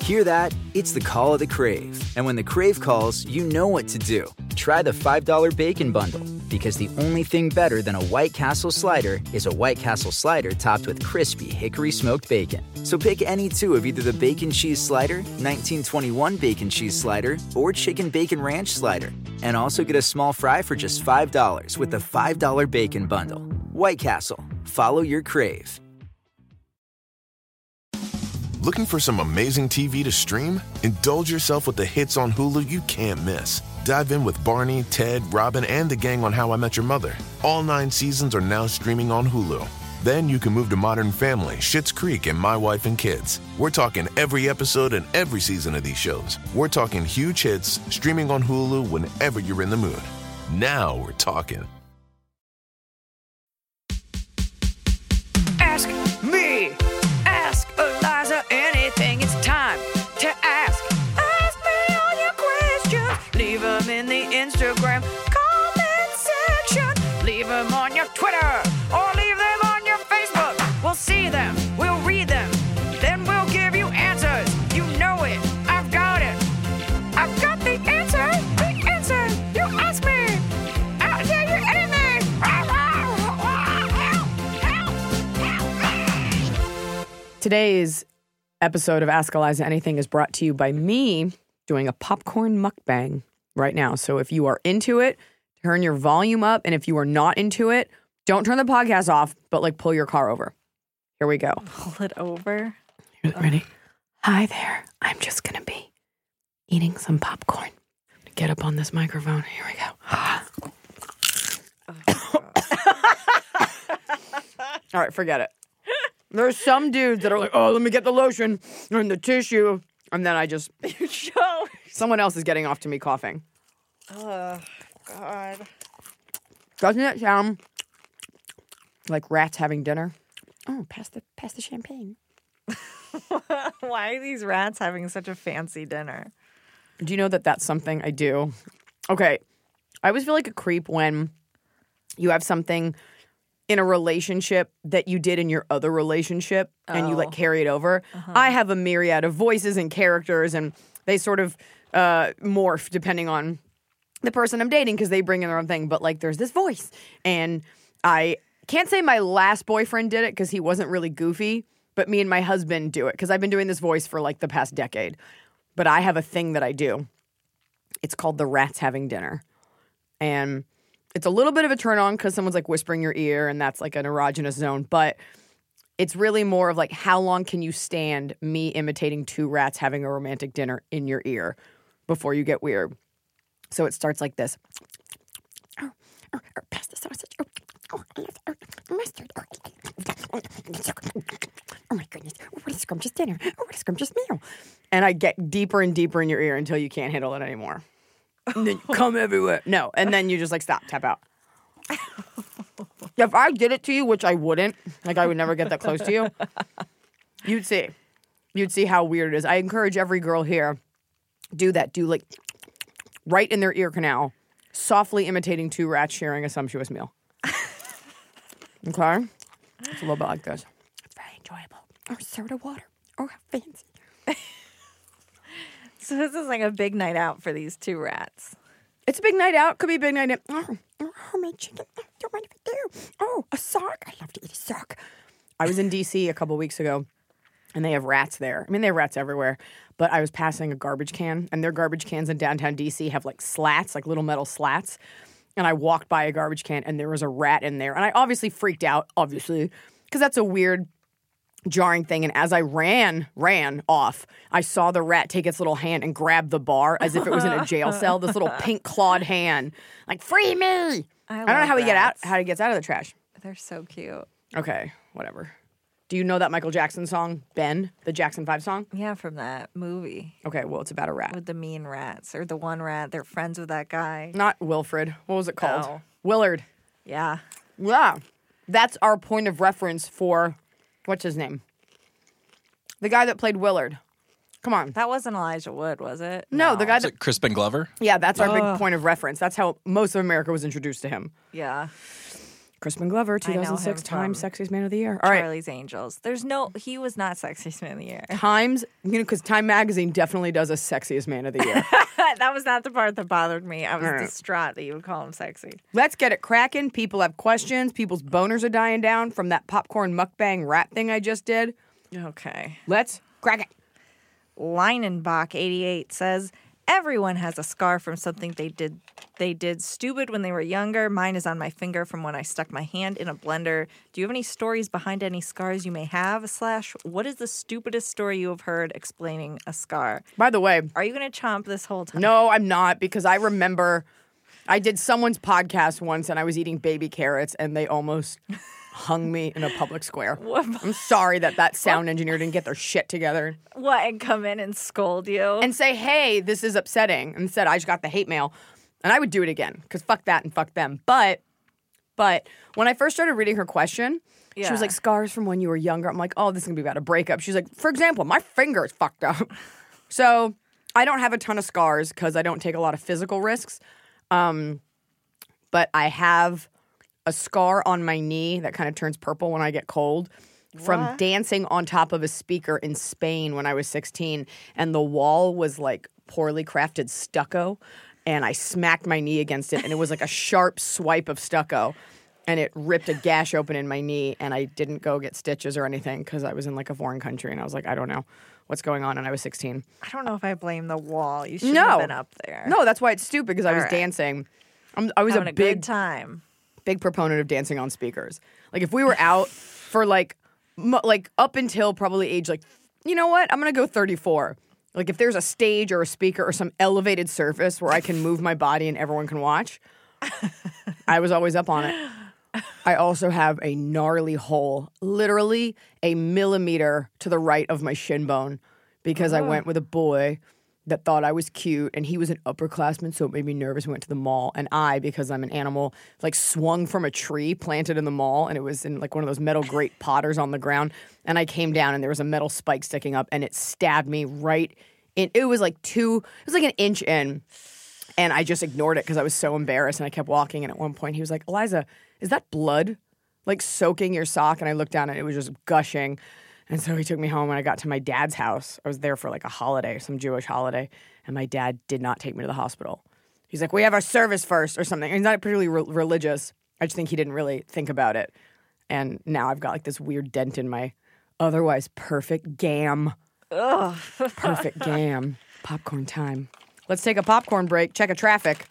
Hear that? It's the call of the Crave. And when the Crave calls, you know what to do. Try the $5 Bacon Bundle. Because the only thing better than a White Castle slider is a White Castle slider topped with crispy hickory smoked bacon. So pick any two of either the Bacon Cheese Slider, 1921 Bacon Cheese Slider, or Chicken Bacon Ranch Slider. And also get a small fry for just $5 with the $5 Bacon Bundle. White Castle. Follow your crave. Looking for some amazing TV to stream? Indulge yourself with the hits on Hulu you can't miss. Dive in with Barney, Ted, Robin, and the gang on How I Met Your Mother. All 9 seasons are now streaming on Hulu. Then you can move to Modern Family, Schitt's Creek, and My Wife and Kids. We're talking every episode and every season of these shows. We're talking huge hits, streaming on Hulu whenever you're in the mood. Now we're talking. Ask me. Ask Eliza anything. It's time to ask. Ask me all your questions. Leave them in the Instagram comment section. Leave them on your Twitter or leave them on your Facebook. We'll see them. We'll read them. Then we'll give you answers. You know it. I've got it. I've got the answer. The answer. You ask me. I'll tell you anything. Today's episode of Ask Eliza Anything is brought to you by me doing a popcorn mukbang right now. So if you are into it, turn your volume up. And if you are not into it, don't turn the podcast off, but pull your car over. Here we go. Pull it over. Ready? Hi there. I'm just going to be eating some popcorn. Get up on this microphone. Here we go. All right, forget it. There's some dudes that are like, oh, let me get the lotion and the tissue. And then I just... Someone else is getting off to me coughing. Oh, God. Doesn't it sound like rats having dinner? Oh, pass the champagne. Why are these rats having such a fancy dinner? Do you know that that's something I do? Okay. I always feel like a creep when you have something in a relationship that you did in your other relationship and you carry it over. I have a myriad of voices and characters and they sort of morph depending on the person I'm dating because they bring in their own thing. But there's this voice and I can't say my last boyfriend did it because he wasn't really goofy, but me and my husband do it because I've been doing this voice for the past decade. But I have a thing that I do. It's called the rats having dinner. And it's a little bit of a turn on because someone's whispering your ear and that's an erogenous zone. But it's really more of how long can you stand me imitating 2 rats having a romantic dinner in your ear before you get weird. So it starts like this. Pass the sausage. Mustard. Oh my goodness. What a scrumptious dinner. What a scrumptious meal. And I get deeper and deeper in your ear until you can't handle it anymore. And then you come everywhere. No. And then you just stop, tap out. If I did it to you, which I wouldn't, I would never get that close to you, you'd see. You'd see how weird it is. I encourage every girl here, do that. Do right in their ear canal, softly imitating 2 rats sharing a sumptuous meal. Okay? It's a little bit like this. It's very enjoyable. Or soda water. Oh, how fancy. So this is a big night out for these 2 rats. It's a big night out. Could be a big night out. Oh, homemade chicken. Oh, don't mind if I do. Oh, a sock. I love to eat a sock. I was in D.C. a couple weeks ago, and they have rats there. I mean, they have rats everywhere. But I was passing a garbage can, and their garbage cans in downtown D.C. have slats, little metal slats. And I walked by a garbage can, and there was a rat in there. And I obviously freaked out, because that's a weird, jarring thing. And as I ran off, I saw the rat take its little hand and grab the bar as if it was in a jail cell. This little pink clawed hand, free me! I don't know how he gets out of the trash. They're so cute. Okay, whatever. Do you know that Michael Jackson song, Ben, the Jackson 5 song? Yeah, from that movie. Okay, well, it's about a rat. With the mean rats, or the one rat, they're friends with that guy. Not Wilfred. What was it called? Oh. Willard. Yeah. Yeah. That's our point of reference for, what's his name? The guy that played Willard. Come on. That wasn't Elijah Wood, was it? No, the guy that... Crispin Glover? Yeah, that's our big point of reference. That's how most of America was introduced to him. Yeah. Crispin Glover, I know him 2006 from Times Sexiest Man of the Year. All right. Charlie's Angels. He was not Sexiest Man of the Year. Times, because Time Magazine definitely does a Sexiest Man of the Year. That was not the part that bothered me. I was distraught that you would call him sexy. Let's get it cracking. People have questions. People's boners are dying down from that popcorn mukbang rap thing I just did. Okay. Let's crack it. Leinenbach88 says, everyone has a scar from something they did stupid when they were younger. Mine is on my finger from when I stuck my hand in a blender. Do you have any stories behind any scars you may have? / what is the stupidest story you have heard explaining a scar? By the way, Are you going to chomp this whole time? no, I'm not, because I remember I did someone's podcast once and I was eating baby carrots and they almost hung me in a public square. I'm sorry that sound engineer didn't get their shit together What, and come in and scold you? and say, hey, this is upsetting. Instead, I just got the hate mail. And I would do it again, because fuck that and fuck them. But when I first started reading her question, she was Yeah. like, scars from when you were younger. I'm like, oh, this is going to be about a breakup. She's like, for example, my finger is fucked up. So I don't have a ton of scars because I don't take a lot of physical risks. But I have a scar on my knee that kind of turns purple when I get cold from dancing on top of a speaker in Spain when I was 16. And the wall was like poorly crafted stucco. And I smacked my knee against it. And it was like a sharp swipe of stucco. And it ripped a gash open in my knee. And I didn't go get stitches or anything because I was in like a foreign country. And I was like, I don't know what's going on. And I was 16. I don't know if I blame the wall. You shouldn't have been up there. No, that's why it's stupid, because I was right. dancing. I was Having a good big time. big proponent of dancing on speakers. Like if we were out for like up until probably age like, you know what? I'm going to go 34. Like if there's a stage or a speaker or some elevated surface where I can move my body and everyone can watch, I was always up on it. I also have a gnarly hole, literally a millimeter to the right of my shin bone, because I went with a boy that thought I was cute, and he was an upperclassman, so it made me nervous. We went to the mall, and I, because I'm an animal, like swung from a tree planted in the mall, and it was in like one of those metal grate potters on the ground, and I came down, and there was a metal spike sticking up, and it stabbed me right in. It was like an inch in, and I just ignored it because I was so embarrassed, and I kept walking, and at one point he was like, Eliza, is that blood like soaking your sock? And I looked down, and it was just gushing. And so he took me home, and I got to my dad's house. I was there for like a holiday, some Jewish holiday, and my dad did not take me to the hospital. He's like, we have our service first or something. He's not particularly religious. I just think he didn't really think about it. And now I've got like this weird dent in my otherwise perfect gam. Ugh. Perfect gam. Popcorn time. Let's take a popcorn break. Check a traffic.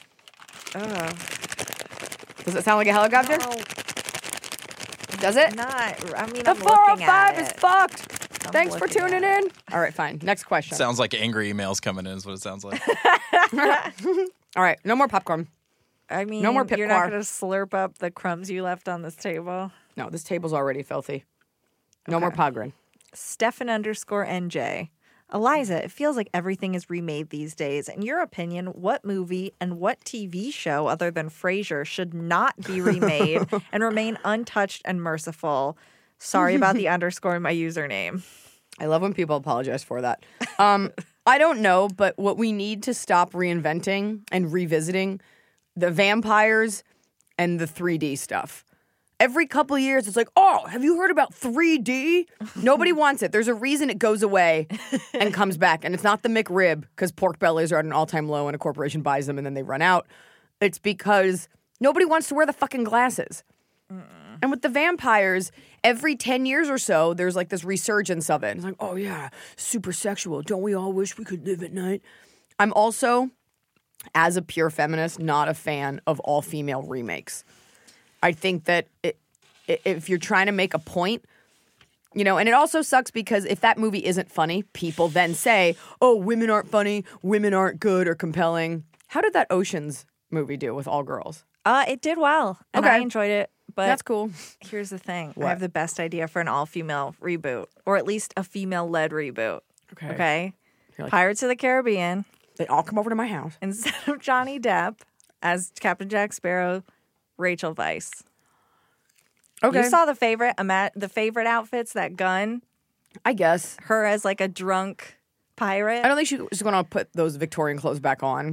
Does it sound like a helicopter? No, Does it? not. I mean, The I'm looking 405 at is it. fucked. I'm Thanks for looking tuning at in. All right, fine. Next question. Sounds like angry emails coming in is what it sounds like. All right, no more popcorn. I mean, No more you're not Pipcar. going to slurp up the crumbs you left on this table. No, this table's already filthy. No more Pogren. Stefan_NJ. Eliza, it feels like everything is remade these days. In your opinion, what movie and what TV show other than Frasier should not be remade and remain untouched and merciful? Sorry about the underscore in my username. I love when people apologize for that. I don't know, but what we need to stop reinventing and revisiting the vampires and the 3D stuff. Every couple of years, it's like, oh, have you heard about 3D? Nobody wants it. There's a reason it goes away and comes back. And it's not the McRib, because pork bellies are at an all-time low and a corporation buys them and then they run out. It's because nobody wants to wear the fucking glasses. And with the vampires, every 10 years or so, there's like this resurgence of it. It's like, oh yeah, super sexual. Don't we all wish we could live at night? I'm also, as a pure feminist, not a fan of all-female remakes. I think that if you're trying to make a point, you know, and it also sucks because if that movie isn't funny, people then say, oh, women aren't funny, women aren't good or compelling. How did that Oceans movie do with all girls? It did well, and Okay. I enjoyed it. But That's cool. here's the thing. What? I have the best idea for an all-female reboot, or at least a female-led reboot. Okay? You're like- Pirates of the Caribbean, They all come over to my house. instead of Johnny Depp as Captain Jack Sparrow, Rachel Weisz. Okay. You saw the favorite outfits, that gun, I guess. her as like a drunk pirate. I don't think she's going to put those Victorian clothes back on.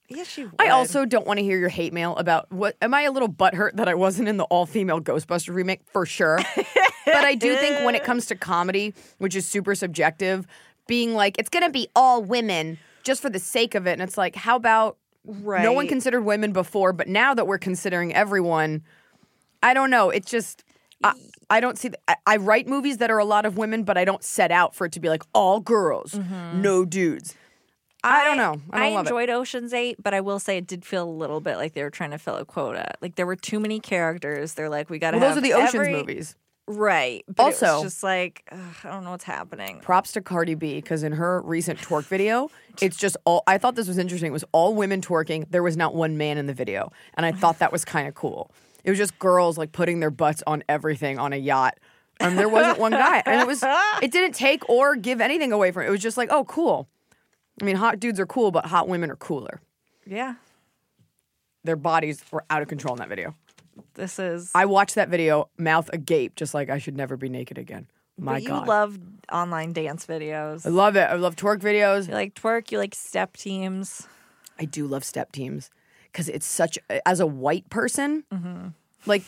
Yeah, she would. I also don't want to hear your hate mail about what. Am I a little butthurt that I wasn't in the all-female Ghostbusters remake? For sure. But I do think when it comes to comedy, which is super subjective, being like, it's going to be all women just for the sake of it. And it's like, how about no one considered women before, but now that we're considering everyone, I don't know. It's just, I don't see, I write movies that are a lot of women, but I don't set out for it to be like all girls, no dudes. I don't know. I enjoyed Ocean's 8, but I will say it did feel a little bit like they were trying to fill a quota. Like there were too many characters. They're like, we got to have those are the Ocean's movies. Right. But also, it was just like, I don't know what's happening. Props to Cardi B, because in her recent twerk video, it's just all, I thought this was interesting. It was all women twerking. There was not one man in the video. And I thought that was kind of cool. It was just girls like putting their butts on everything on a yacht. And there wasn't one guy. And it didn't take or give anything away from it. It was just like, oh, cool. I mean, hot dudes are cool, but hot women are cooler. Yeah. Their bodies were out of control in that video. I watched that video, mouth agape, just like I should never be naked again. God. You love online dance videos. I love it. I love twerk videos. You like twerk, you like step teams. I do love step teams because it's such, as a white person, like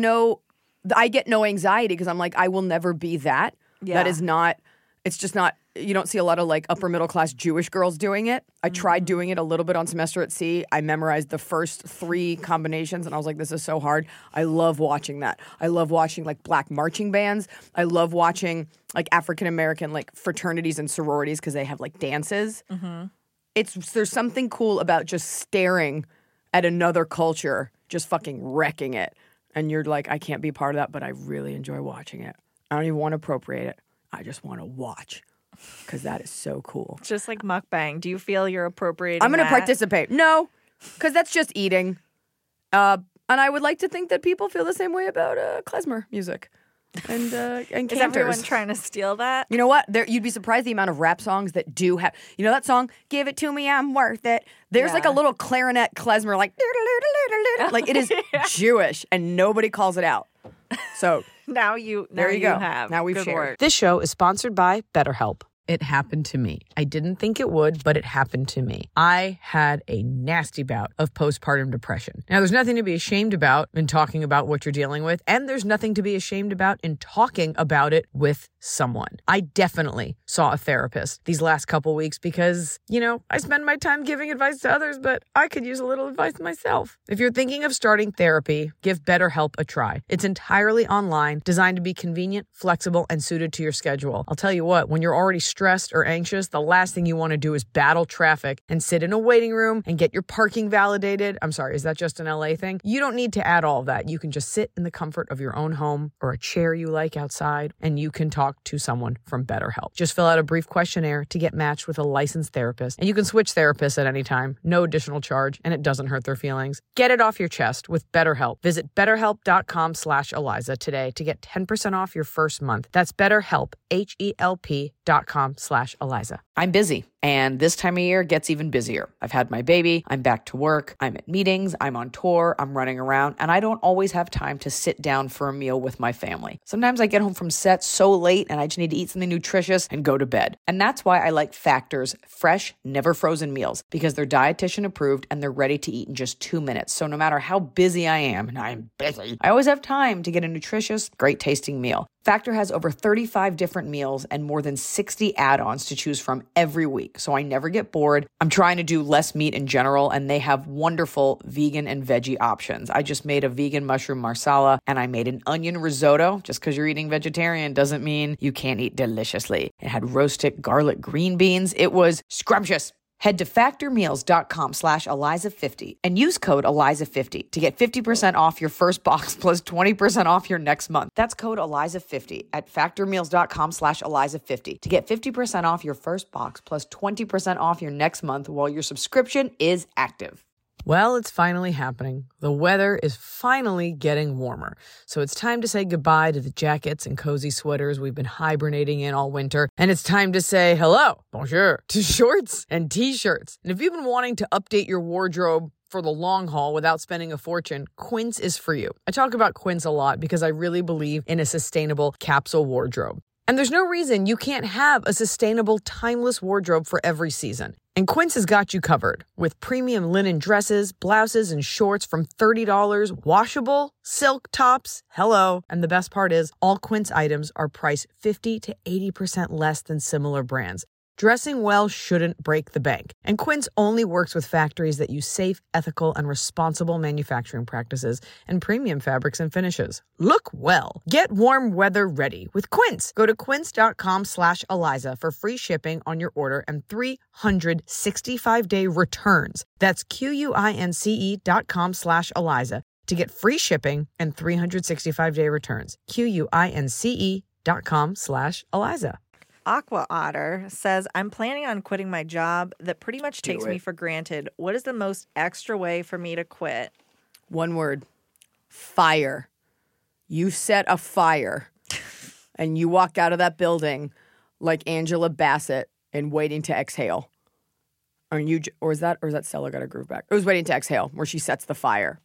I get no anxiety because I'm like, I will never be that. Yeah. That is not, it's just not, you don't see a lot of like upper middle class Jewish girls doing it. I tried doing it a little bit on Semester at Sea. I memorized the first 3 combinations and I was like, this is so hard. I love watching that. I love watching like black marching bands. I love watching like African American like fraternities and sororities because they have like dances. There's something cool about just staring at another culture, just fucking wrecking it. And you're like, I can't be part of that, but I really enjoy watching it. I don't even want to appropriate it. I just want to watch. Because that is so cool. Just like mukbang. Do you feel you're appropriating I'm going to participate. No, because that's just eating. And I would like to think that people feel the same way about klezmer music. And Is everyone trying to steal that? You know what? You'd be surprised the amount of rap songs that do have... You know that song, Give It To Me, I'm Worth It? There's like a little clarinet klezmer like... Like it is Jewish and nobody calls it out. So... Now you go. Have. Now we've shared. This show is sponsored by BetterHelp. It happened to me. I didn't think it would, but it happened to me. I had a nasty bout of postpartum depression. Now, there's nothing to be ashamed about in talking about what you're dealing with, and there's nothing to be ashamed about in talking about it with someone. I definitely saw a therapist these last couple weeks because, I spend my time giving advice to others, but I could use a little advice myself. If you're thinking of starting therapy, give BetterHelp a try. It's entirely online, designed to be convenient, flexible, and suited to your schedule. I'll tell you what, when you're already stressed or anxious, the last thing you want to do is battle traffic and sit in a waiting room and get your parking validated. I'm sorry, is that just an LA thing? You don't need to add all of that. You can just sit in the comfort of your own home or a chair you like outside, and you can talk to someone from BetterHelp. Just fill out a brief questionnaire to get matched with a licensed therapist, and you can switch therapists at any time. No additional charge, and it doesn't hurt their feelings. Get it off your chest with BetterHelp. Visit BetterHelp.com/Eliza today to get 10% off your first month. That's BetterHelp, HELP.com/Eliza. I'm busy, and this time of year gets even busier. I've had my baby, I'm back to work, I'm at meetings, I'm on tour, I'm running around, and I don't always have time to sit down for a meal with my family. Sometimes I get home from set so late and I just need to eat something nutritious and go to bed. And that's why I like Factor's fresh, never frozen meals, because they're dietitian approved and they're ready to eat in just 2 minutes. So no matter how busy I am, and I'm busy, I always have time to get a nutritious, great tasting meal. Factor has over 35 different meals and more than 60 add-ons to choose from every week, so I never get bored. I'm trying to do less meat in general, and they have wonderful vegan and veggie options. I just made a vegan mushroom marsala, and I made an onion risotto. Just because you're eating vegetarian doesn't mean you can't eat deliciously. It had roasted garlic green beans. It was scrumptious. Head to factormeals.com/Eliza50 and use code Eliza50 to get 50% off your first box plus 20% off your next month. That's code Eliza50 at factormeals.com/Eliza50 to get 50% off your first box plus 20% off your next month while your subscription is active. Well, it's finally happening. The weather is finally getting warmer. So it's time to say goodbye to the jackets and cozy sweaters we've been hibernating in all winter. And it's time to say hello, bonjour, to shorts and t-shirts. And if you've been wanting to update your wardrobe for the long haul without spending a fortune, Quince is for you. I talk about Quince a lot because I really believe in a sustainable capsule wardrobe. And there's no reason you can't have a sustainable, timeless wardrobe for every season. And Quince has got you covered with premium linen dresses, blouses, and shorts from $30, washable, silk tops, hello. And the best part is, all Quince items are priced 50 to 80% less than similar brands. Dressing well shouldn't break the bank. And Quince only works with factories that use safe, ethical, and responsible manufacturing practices and premium fabrics and finishes. Look well. Get warm weather ready with Quince. Go to quince.com/Eliza for free shipping on your order and 365-day returns. That's QUINCE.com/Eliza to get free shipping and 365-day returns. QUINCE.com/Eliza. Aqua Otter says, I'm planning on quitting my job that pretty much takes me for granted. What is the most extra way for me to quit? One word. Fire. You set a fire and you walk out of that building like Angela Bassett in Waiting to Exhale. Or is that Stella Got a Groove Back? It was Waiting to Exhale where she sets the fire.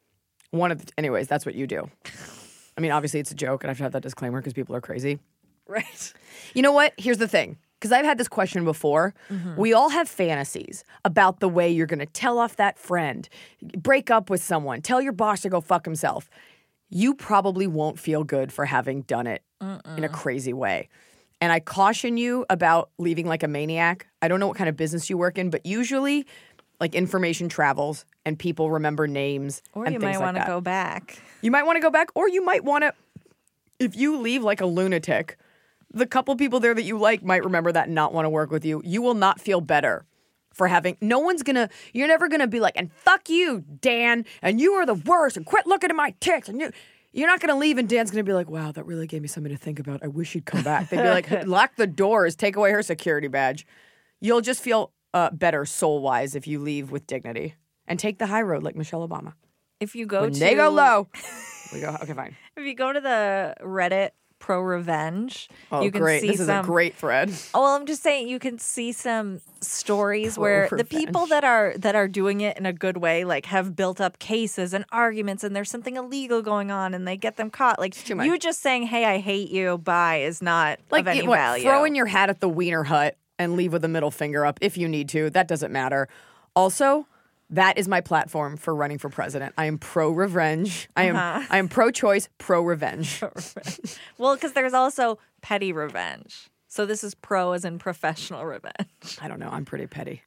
Anyways, that's what you do. I mean, obviously it's a joke and I have to have that disclaimer because people are crazy. Right. You know what? Here's the thing. Because I've had this question before. Mm-hmm. We all have fantasies about the way you're going to tell off that friend, break up with someone, tell your boss to go fuck himself. You probably won't feel good for having done it in a crazy way. And I caution you about leaving like a maniac. I don't know what kind of business you work in, but usually like information travels and people remember names or and you things might want to like that. go back. You might want to go back, or you might want to, if you leave like a lunatic, the couple people there that you like might remember that and not want to work with you. You will not feel better for having, you're never going to be like, and fuck you, Dan, and you are the worst, and quit looking at my tits, and you're not going to leave, and Dan's going to be like, wow, that really gave me something to think about. I wish you'd come back. They'd be like, lock the doors, take away her security badge. You'll just feel better soul-wise if you leave with dignity and take the high road like Michelle Obama. If you go they go low, we go, okay, fine. If you go to the Reddit Pro Revenge, you can see this is a great thread. Oh, well, I'm just saying you can see some stories where the people that are doing it in a good way, like have built up cases and arguments, and there's something illegal going on, and they get them caught. Like you just saying, "Hey, I hate you," bye is not like of any value. Throwing your hat at the Wiener Hut and leave with a middle finger up if you need to. That doesn't matter. Also, that is my platform for running for president. I am pro-revenge. I am pro-choice, pro-revenge. Well, because there's also petty revenge. So this is pro as in professional revenge. I don't know. I'm pretty petty.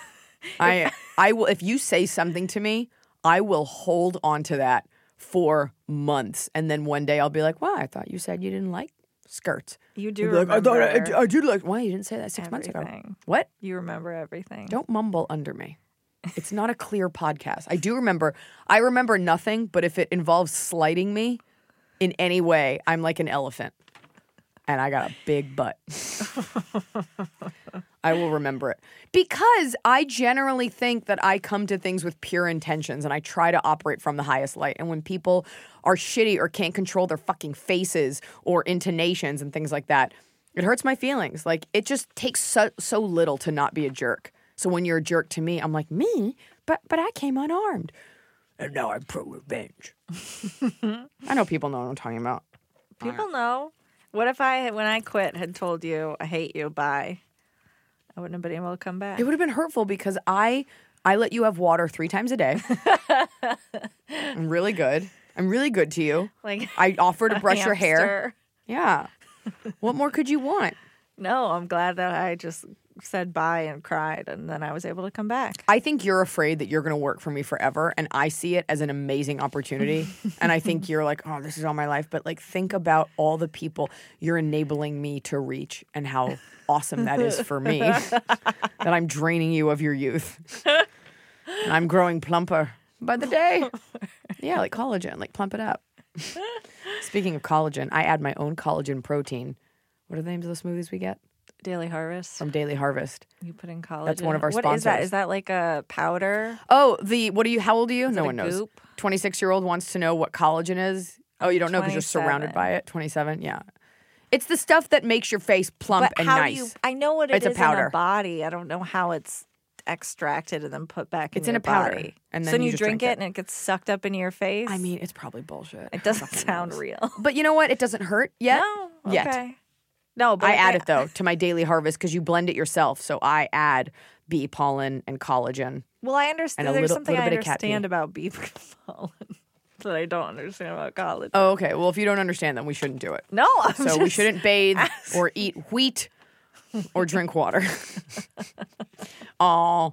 I will. If you say something to me, I will hold on to that for months, and then one day I'll be like, "Well, I thought you said you didn't like skirts." You do. Like, I thought I did like. Why you didn't say that 6 months ago? What? You remember everything. Don't mumble under me. It's not a clear podcast. I remember nothing, but if it involves slighting me in any way, I'm like an elephant. And I got a big butt. I will remember it. Because I generally think that I come to things with pure intentions and I try to operate from the highest light. And when people are shitty or can't control their fucking faces or intonations and things like that, it hurts my feelings. Like, it just takes so little to not be a jerk. So when you're a jerk to me, I'm like, me? But I came unarmed. And now I'm pro-revenge. I know people know what I'm talking about. People know. What if when I quit, had told you, I hate you, bye? I wouldn't have been able to come back. It would have been hurtful because I let you have water 3 times a day. I'm really good. I'm really good to you. Like I offer to brush your hair. Yeah. What more could you want? No, I'm glad that I just said bye and cried, and then I was able to come back. I think you're afraid that you're going to work for me forever, and I see it as an amazing opportunity. And I think you're like, oh, this is all my life. But like, think about all the people you're enabling me to reach and how awesome that is for me. That I'm draining you of your youth. And I'm growing plumper by the day. Yeah, like collagen, like plump it up. Speaking of collagen, I add my own collagen protein. What are the names of the smoothies we get? Daily Harvest. From Daily Harvest. You put in collagen. That's one of our sponsors. What is that? Is that like a powder? Oh, how old are you? Is no one knows. 26-year-old wants to know what collagen is. Oh, you don't know because you're surrounded by it. 27, yeah. It's the stuff that makes your face plump and nice. I know what it is a powder. in a body. I don't know how it's extracted and then put back in your a powder. body. And then so you drink it and it gets sucked up into your face? I mean, it's probably bullshit. It doesn't sound real. But you know what? It doesn't hurt yet. No? Okay. Yet. No, but I add it, though, to my daily harvest because you blend it yourself. So I add bee pollen and collagen. Well, I understand. And a There's little- something little I bit of cat understand pee. about bee pollen that I don't understand about college. Oh, okay. Well, if you don't understand, then we shouldn't do it. No, I'm So we just shouldn't bathe or eat wheat or drink water. Oh,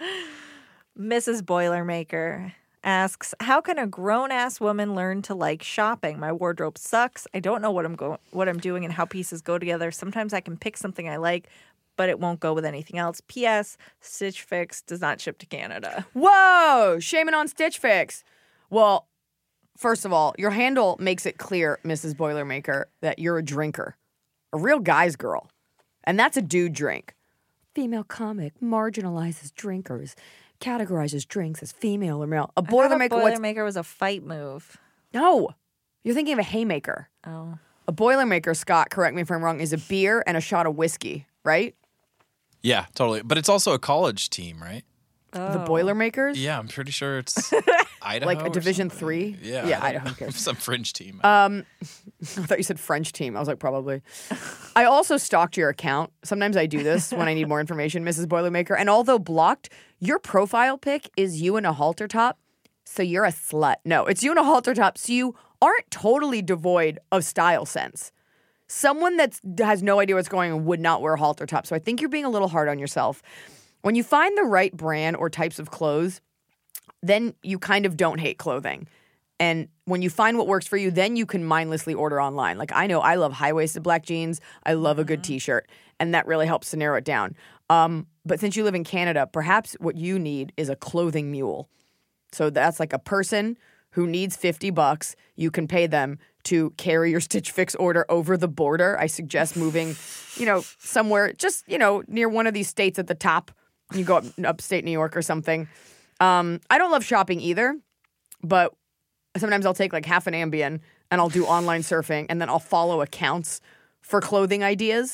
Mrs. Boilermaker asks, "How can a grown-ass woman learn to like shopping? My wardrobe sucks. I don't know what I'm doing and how pieces go together. Sometimes I can pick something I like, but it won't go with anything else. P.S. Stitch Fix does not ship to Canada." whoa! Shaming on Stitch Fix. Well, first of all, your handle makes it clear, Mrs. Boilermaker, that you're a drinker, a real guy's girl, and that's a dude drink. Female comic marginalizes drinkers, categorizes drinks as female or male. A Boilermaker. Boilermaker was a fight move. No, you're thinking of a haymaker. Oh. A Boilermaker, Scott, correct me if I'm wrong, is a beer and a shot of whiskey, right? Yeah, totally. But it's also a college team, right? The Boilermakers? Yeah, I'm pretty sure it's Idaho. Like a or Division something. 3? Yeah, Yeah, I don't Idaho know. cares. Some fringe team. I thought you said French team. I was like, probably. I also stalked your account. Sometimes I do this when I need more information, Mrs. Boilermaker. And although blocked, your profile pic is you in a halter top, so you're a slut. No, it's you in a halter top, so you aren't totally devoid of style sense. Someone that has no idea what's going on would not wear a halter top. So I think you're being a little hard on yourself. When you find the right brand or types of clothes, then you kind of don't hate clothing. And when you find what works for you, then you can mindlessly order online. Like I know I love high-waisted black jeans. I love a good t-shirt. And that really helps to narrow it down. But since you live in Canada, perhaps what you need is a clothing mule. So that's like a person who needs $50. You can pay them to carry your Stitch Fix order over the border. I suggest moving, somewhere just, near one of these states at the top. You go up upstate New York or something. I don't love shopping either, but sometimes I'll take like half an Ambien and I'll do online surfing and then I'll follow accounts for clothing ideas.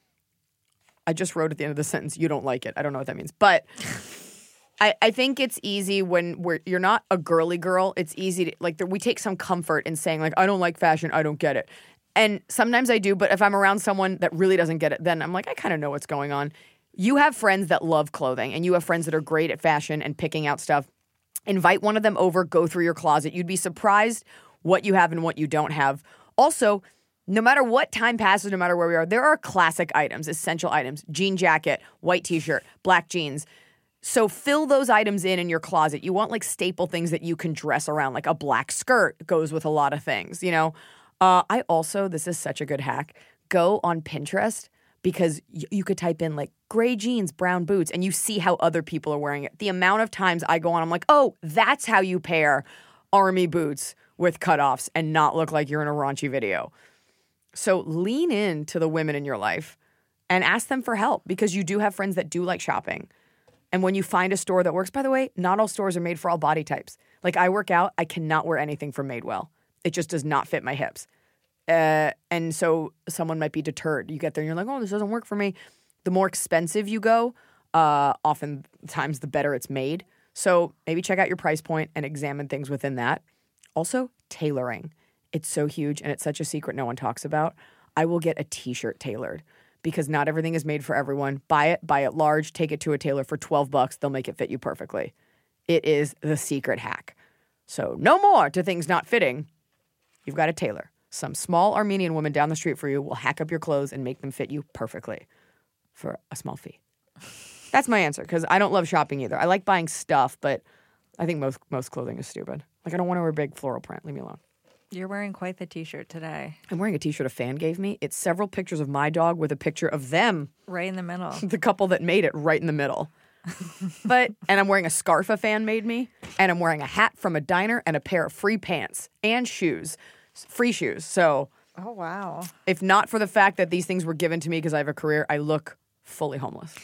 I just wrote at the end of the sentence, you don't like it. I don't know what that means. But I think it's easy when you're not a girly girl. It's easy to, we take some comfort in saying, like, I don't like fashion. I don't get it. And sometimes I do, but if I'm around someone that really doesn't get it, then I'm like, I kind of know what's going on. You have friends that love clothing and you have friends that are great at fashion and picking out stuff. Invite one of them over, go through your closet. You'd be surprised what you have and what you don't have. Also, no matter what time passes, no matter where we are, there are classic items, essential items, jean jacket, white t-shirt, black jeans. So fill those items in your closet. You want like staple things that you can dress around, like a black skirt goes with a lot of things, I also, this is such a good hack, go on Pinterest because you could type in like gray jeans, brown boots, and you see how other people are wearing it. The amount of times I go on, I'm like, oh, that's how you pair army boots with cutoffs and not look like you're in a raunchy video. So lean in to the women in your life and ask them for help because you do have friends that do like shopping. And when you find a store that works, by the way, not all stores are made for all body types. Like I work out, I cannot wear anything from Madewell. It just does not fit my hips. And so someone might be deterred. You get there and you're like, oh, this doesn't work for me. The more expensive you go, oftentimes the better it's made. So maybe check out your price point and examine things within that. Also, tailoring. It's so huge and it's such a secret no one talks about. I will get a t-shirt tailored because not everything is made for everyone. Buy it large, take it to a tailor for $12. They'll make it fit you perfectly. It is the secret hack. So no more to things not fitting. You've got a tailor. Some small Armenian woman down the street for you will hack up your clothes and make them fit you perfectly for a small fee. That's my answer because I don't love shopping either. I like buying stuff, but I think most clothing is stupid. Like I don't want to wear big floral print. Leave me alone. You're wearing quite the t-shirt today. I'm wearing a t-shirt a fan gave me. It's several pictures of my dog with a picture of them, Right in the middle. the couple that made it, right in the middle. And I'm wearing a scarf a fan made me, and I'm wearing a hat from a diner and a pair of free pants and shoes. Free shoes. So Oh, wow. if not for the fact that these things were given to me because I have a career, I look fully homeless.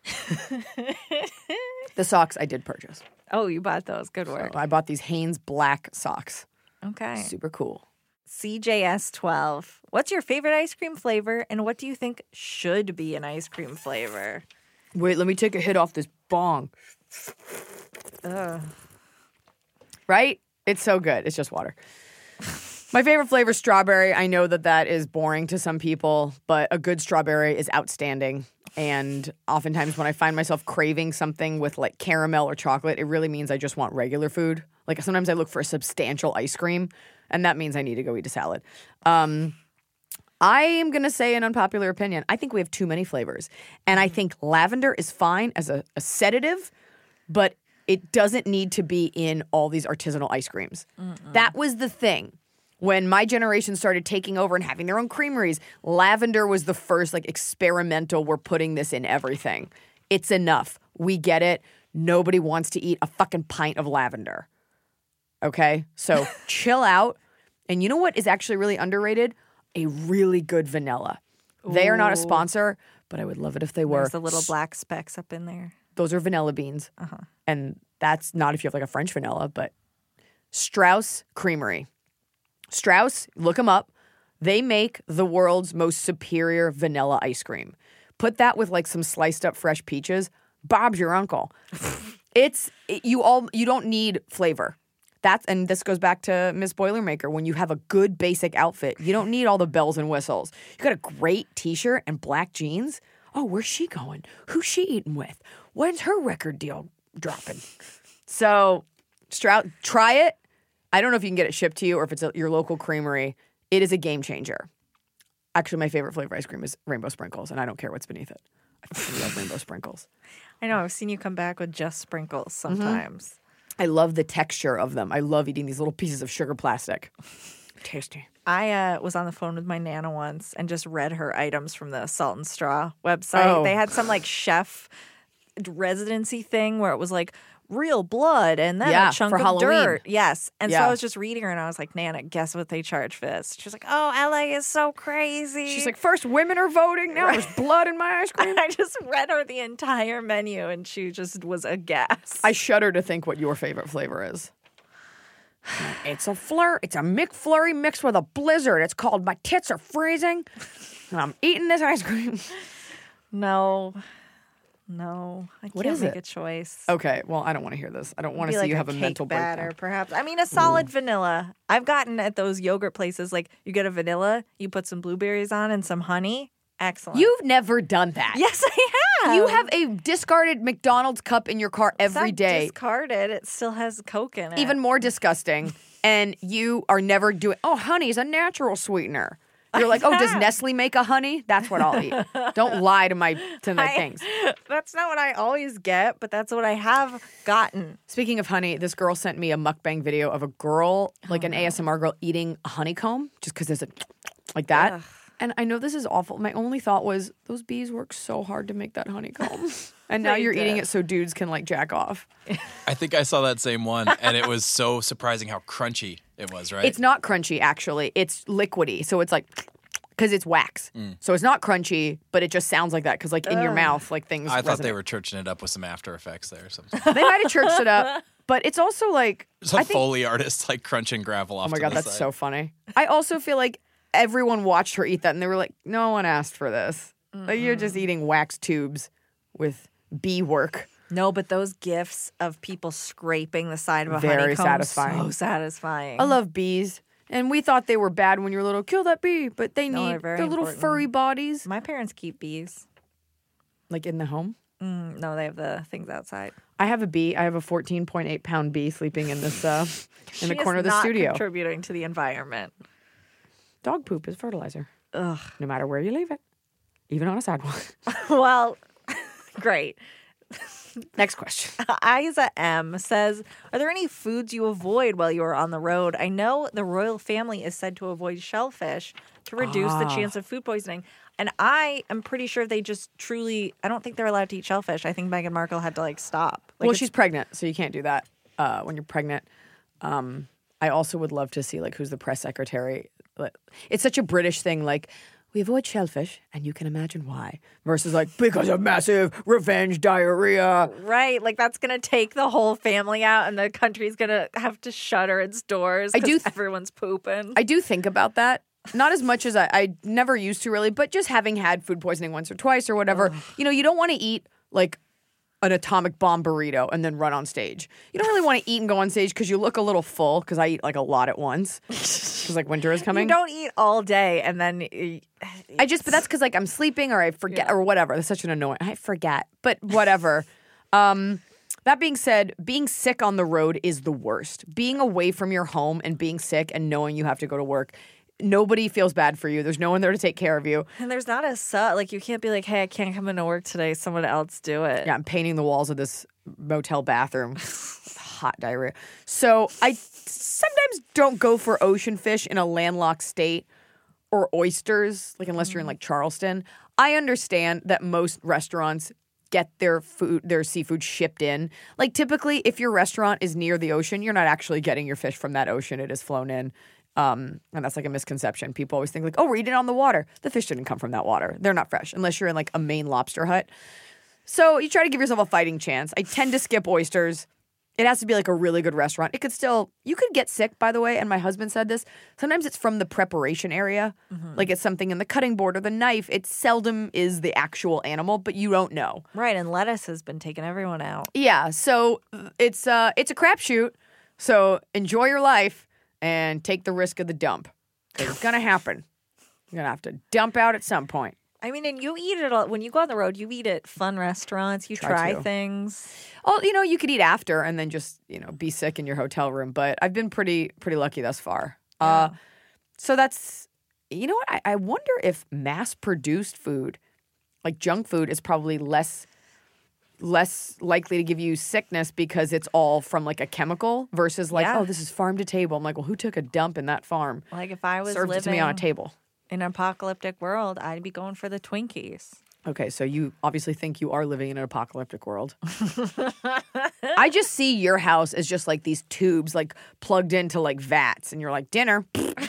The socks I did purchase. Oh, you bought those. Good work. I bought these Hanes black socks. Okay. Super cool. CJS12. What's your favorite ice cream flavor and what do you think should be an ice cream flavor? Wait, let me take a hit off this bong. Ugh. Right? It's so good. It's just water. My favorite flavor is strawberry. I know that is boring to some people, but a good strawberry is outstanding. And oftentimes when I find myself craving something with like caramel or chocolate, it really means I just want regular food. Like sometimes I look for a substantial ice cream, and that means I need to go eat a salad. I am going to say an unpopular opinion. I think we have too many flavors. And I think lavender is fine as a sedative, but it doesn't need to be in all these artisanal ice creams. That was the thing. When my generation started taking over and having their own creameries, lavender was the first like experimental, we're putting this in everything. It's enough. We get it. Nobody wants to eat a fucking pint of lavender. Okay? So chill out. And you know what is actually really underrated? A really good vanilla. They are not a sponsor, but I would love it if they were. There's the little black specks up in there. Those are vanilla beans. And that's not if you have like a French vanilla, but Strauss Creamery. Strauss, look them up. They make the world's most superior vanilla ice cream. Put that with like some sliced up fresh peaches. Bob's your uncle. You don't need flavor. And this goes back to Miss Boilermaker. When you have a good basic outfit, you don't need all the bells and whistles. You got a great t-shirt and black jeans. Oh, where's she going? Who's she eating with? When's her record deal dropping? So, Strauss, try it. I don't know if you can get it shipped to you or if it's at your local creamery. It is a game changer. Actually, my favorite flavor ice cream is rainbow sprinkles, and I don't care what's beneath it. I fucking love rainbow sprinkles. I know. I've seen you come back with just sprinkles sometimes. I love the texture of them. I love eating these little pieces of sugar plastic. Tasty. I was on the phone with my Nana once and just read her items from the Salt and Straw website. Oh. They had some like chef residency thing where it was like real blood and then a chunk for of Halloween. dirt. Yes. And so Yeah. I was just reading her and I was like, Nana, guess what they charge for this? She was like, oh, LA is so crazy. She's like, first women are voting, now there's blood in my ice cream. I just read her the entire menu and she just was aghast. I shudder to think what your favorite flavor is. It's a McFlurry mixed with a blizzard. It's called My Tits Are Freezing. And I'm eating this ice cream. No, I What can't is make it? a choice. Okay, well, I don't want to hear this. I don't want to Be see like you have a cake mental batter, breakdown. perhaps. I mean, a solid vanilla. I've gotten at those yogurt places, like you get a vanilla, you put some blueberries on and some honey. Excellent. You've never done that. Yes, I have. You have a discarded McDonald's cup in your car It's every not day. discarded. It still has Coke in it. Even more disgusting. And you are never doing, honey's a natural sweetener. You're like, does Nestle make a honey? That's what I'll eat. Don't lie to my things. That's not what I always get, but that's what I have gotten. Speaking of honey, this girl sent me a mukbang video of a girl, like an ASMR girl, eating a honeycomb just because there's like that. Ugh. And I know this is awful. My only thought was, those bees work so hard to make that honeycomb. And now They you're eating did. it so dudes can like jack off. I think I saw that same one, and it was so surprising how crunchy it was, right? It's not crunchy, actually. It's liquidy. So it's like, because it's wax. So it's not crunchy, but it just sounds like that because like in your mouth, like things I thought they resonate. were churching it up with some After Effects there or something. They might have churched it up. But it's also like, Some Foley artist like crunching gravel off oh my to God, the that's side. so funny. I also feel like everyone watched her eat that and they were like, no one asked for this. Like, you're just eating wax tubes with bee work. No, but those gifs of people scraping the side of a Very honeycomb, satisfying. so satisfying. I love bees. And we thought they were bad when you were little. Kill that bee. But they No, they're need very their little important. furry bodies. My parents keep bees. Like in the home. No, they have the things outside. I have a bee. I have a 14.8 pound bee sleeping in this in the She corner is of the not studio. contributing to the environment. Dog poop is fertilizer. Ugh. No matter where you leave it. Even on a sidewalk. Well, great. Next question. Isa M says, are there any foods you avoid while you are on the road? I know the royal family is said to avoid shellfish to reduce the chance of food poisoning. And I am pretty sure they just truly, I don't think they're allowed to eat shellfish. I think Meghan Markle had to stop. Well, she's pregnant, so you can't do that when you're pregnant. I also would love to see who's the press secretary. It's such a British thing, we avoid shellfish, and you can imagine why. Versus because of massive revenge diarrhea. Right, that's going to take the whole family out and the country's going to have to shutter its doors because everyone's pooping. I do think about that. Not as much as I never used to really, but just having had food poisoning once or twice or whatever. You don't want to eat an atomic bomb burrito and then run on stage. You don't really want to eat and go on stage because you look a little full because I eat like a lot at once because like winter is coming. You don't eat all day and then... but that's because like I'm sleeping or I forget or whatever. That's such an annoying... I forget, but whatever. That being said, being sick on the road is the worst. Being away from your home and being sick and knowing you have to go to work, nobody feels bad for you. There's no one there to take care of you. And there's not like you can't be like, hey, I can't come into work today. Someone else do it. Yeah, I'm painting the walls of this motel bathroom. Hot diarrhea. So I sometimes don't go for ocean fish in a landlocked state or oysters, like unless you're in like Charleston. I understand that most restaurants get their seafood shipped in. Like typically, if your restaurant is near the ocean, you're not actually getting your fish from that ocean. It is flown in. And that's like a misconception. People always think like, oh, we're eating it on the water. The fish didn't come from that water. They're not fresh unless you're in like a Maine lobster hut. So you try to give yourself a fighting chance. I tend to skip oysters. It has to be like a really good restaurant. You could get sick, by the way, and my husband said this. Sometimes it's from the preparation area. Mm-hmm. Like it's something in the cutting board or the knife. It seldom is the actual animal, but you don't know. Right, and lettuce has been taking everyone out. Yeah, so it's a crapshoot. So enjoy your life. And take the risk of the dump. Because it's going to happen. You're going to have to dump out at some point. I mean, and you eat it all. When you go on the road, you eat at fun restaurants. You try things. Oh, you could eat after and then just, be sick in your hotel room. But I've been pretty lucky thus far. Yeah. So that's, what? I wonder if mass-produced food, like junk food, is probably less likely to give you sickness because it's all from like a chemical versus like, oh, this is farm to table. I'm like, well, who took a dump in that farm? Like if I was served it to me on a table in an apocalyptic world, I'd be going for the Twinkies. Okay, so you obviously think you are living in an apocalyptic world. I just see your house as just like these tubes like plugged into like vats and you're like, dinner.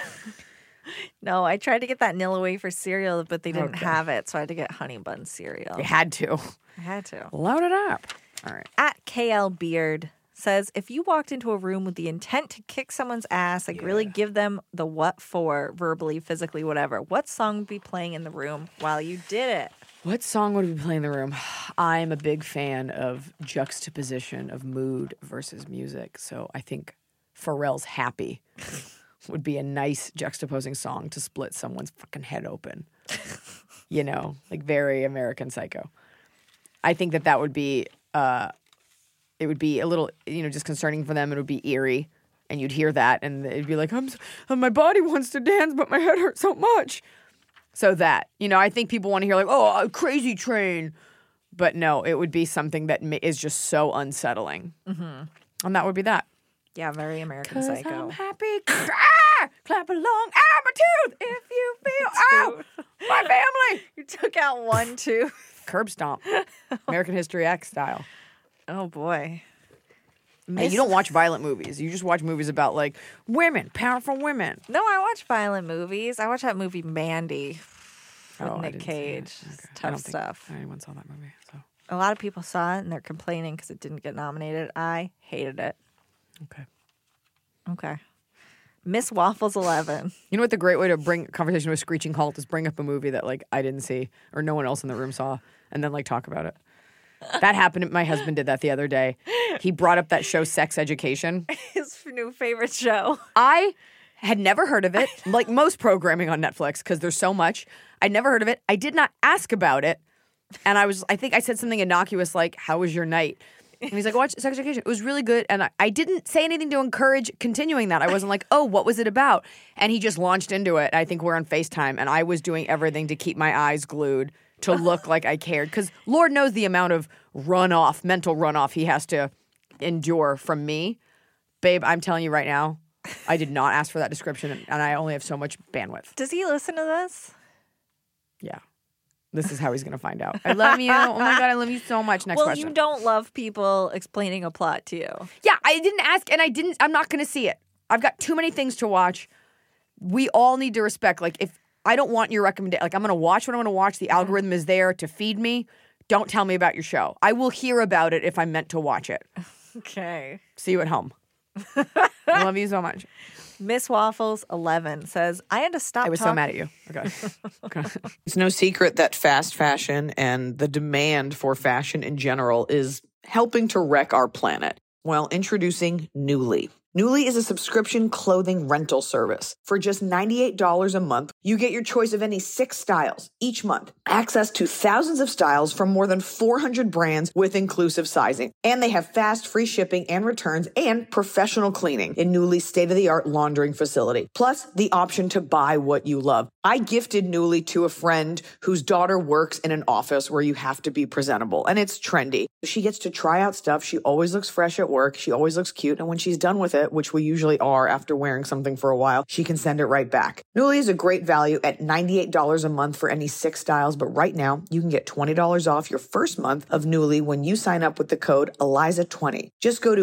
No, I tried to get that Nilla wafer cereal, but they didn't have it, so I had to get honey bun cereal. You had to. I had to. Load it up. All right. At KL Beard says, if you walked into a room with the intent to kick someone's ass, like really give them the what for, verbally, physically, whatever, what song would be playing in the room while you did it? What song would be playing in the room? I'm a big fan of juxtaposition of mood versus music, so I think Pharrell's Happy would be a nice juxtaposing song to split someone's fucking head open. Like very American Psycho. I think that would be, it would be a little, disconcerting for them. It would be eerie, and you'd hear that, and it'd be like, my body wants to dance, but my head hurts so much. So that, I think people want to hear like, oh, a Crazy Train. But no, it would be something that is just so unsettling. Mm-hmm. And that would be that. Yeah, very American Psycho. I'm happy. Clap along. Ow, my tooth. If you feel, ow, my family. You took out one tooth. Curb stomp. American History X style. Oh, boy. Hey, you don't watch violent movies. You just watch movies about, like, women, powerful women. No, I watch violent movies. I watched that movie Mandy with Nick Cage. Okay. Tough stuff. Anyone saw that movie. So a lot of people saw it, and they're complaining because it didn't get nominated. I hated it. Okay. Miss Waffles 11. You know what the great way to bring conversation to a screeching halt is bring up a movie that, like, I didn't see or no one else in the room saw and then, like, talk about it. That happened. My husband did that the other day. He brought up that show, Sex Education. His new favorite show. I had never heard of it, like most programming on Netflix, because there's so much. I'd never heard of it. I did not ask about it. And I think I said something innocuous like, how was your night? And he's like, watch Sex Education. It was really good. And I didn't say anything to encourage continuing that. I wasn't like, oh, what was it about? And he just launched into it. I think we're on FaceTime. And I was doing everything to keep my eyes glued to look like I cared. Because Lord knows the amount of mental runoff he has to endure from me. Babe, I'm telling you right now, I did not ask for that description. And I only have so much bandwidth. Does he listen to this? Yeah. This is how he's going to find out. I love you. Oh, my God, I love you so much. Next question. Well, you don't love people explaining a plot to you. Yeah, I didn't ask, and I'm not going to see it. I've got too many things to watch. We all need to respect, like, if I don't want your recommendation, like, I'm going to watch what I'm going to watch. The algorithm is there to feed me. Don't tell me about your show. I will hear about it if I'm meant to watch it. Okay. See you at home. I love you so much. Miss Waffles 11 says, I had to stop. I was so mad at you. Okay. It's no secret that fast fashion and the demand for fashion in general is helping to wreck our planet. Well, introducing Nuuly. Nuuly is a subscription clothing rental service. For just $98 a month, you get your choice of any 6 styles each month, access to thousands of styles from more than 400 brands with inclusive sizing. And they have fast, free shipping and returns and professional cleaning in Nuuly's state-of-the-art laundering facility. Plus, the option to buy what you love. I gifted Nuuly to a friend whose daughter works in an office where you have to be presentable, and it's trendy. She gets to try out stuff. She always looks fresh at work. She always looks cute. And when she's done with it, which we usually are after wearing something for a while, she can send it right back. Nuuly is a great value at $98 a month for any 6 styles, but right now you can get $20 off your first month of Nuuly when you sign up with the code ELIZA20. Just go to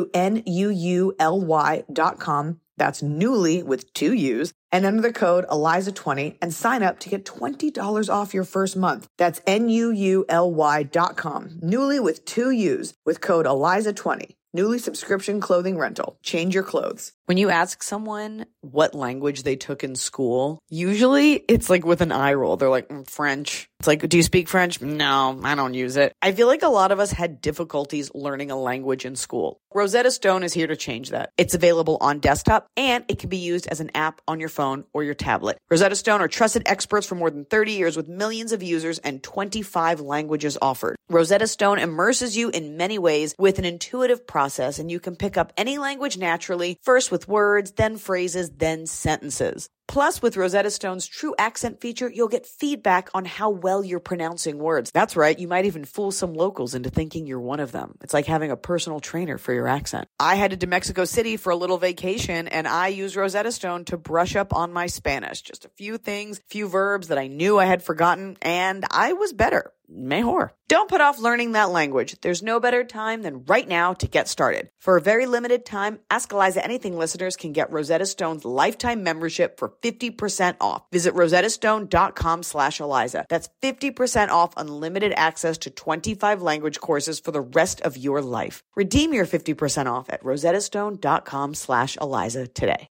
NUULY.com. That's Nuuly with 2 U's, and enter the code ELIZA20 and sign up to get $20 off your first month. That's NUULY.com. Nuuly with 2 U's with code ELIZA20. Nuuly subscription clothing rental. Change your clothes. When you ask someone what language they took in school, usually it's like with an eye roll. They're like, French. It's like, do you speak French? No, I don't use it. I feel like a lot of us had difficulties learning a language in school. Rosetta Stone is here to change that. It's available on desktop, and it can be used as an app on your phone or your tablet. Rosetta Stone are trusted experts for more than 30 years with millions of users and 25 languages offered. Rosetta Stone immerses you in many ways with an intuitive process, and you can pick up any language naturally, first with words, then phrases, then sentences. Plus, with Rosetta Stone's True Accent feature, you'll get feedback on how well you're pronouncing words. That's right, you might even fool some locals into thinking you're one of them. It's like having a personal trainer for your accent. I headed to Mexico City for a little vacation, and I used Rosetta Stone to brush up on my Spanish. Just a few things, few verbs that I knew I had forgotten, and I was better. Mejor. Don't put off learning that language. There's no better time than right now to get started. For a very limited time, Ask Eliza Anything listeners can get Rosetta Stone's lifetime membership for 50% off. Visit rosettastone.com/Eliza. That's 50% off unlimited access to 25 language courses for the rest of your life. Redeem your 50% off at rosettastone.com/Eliza today.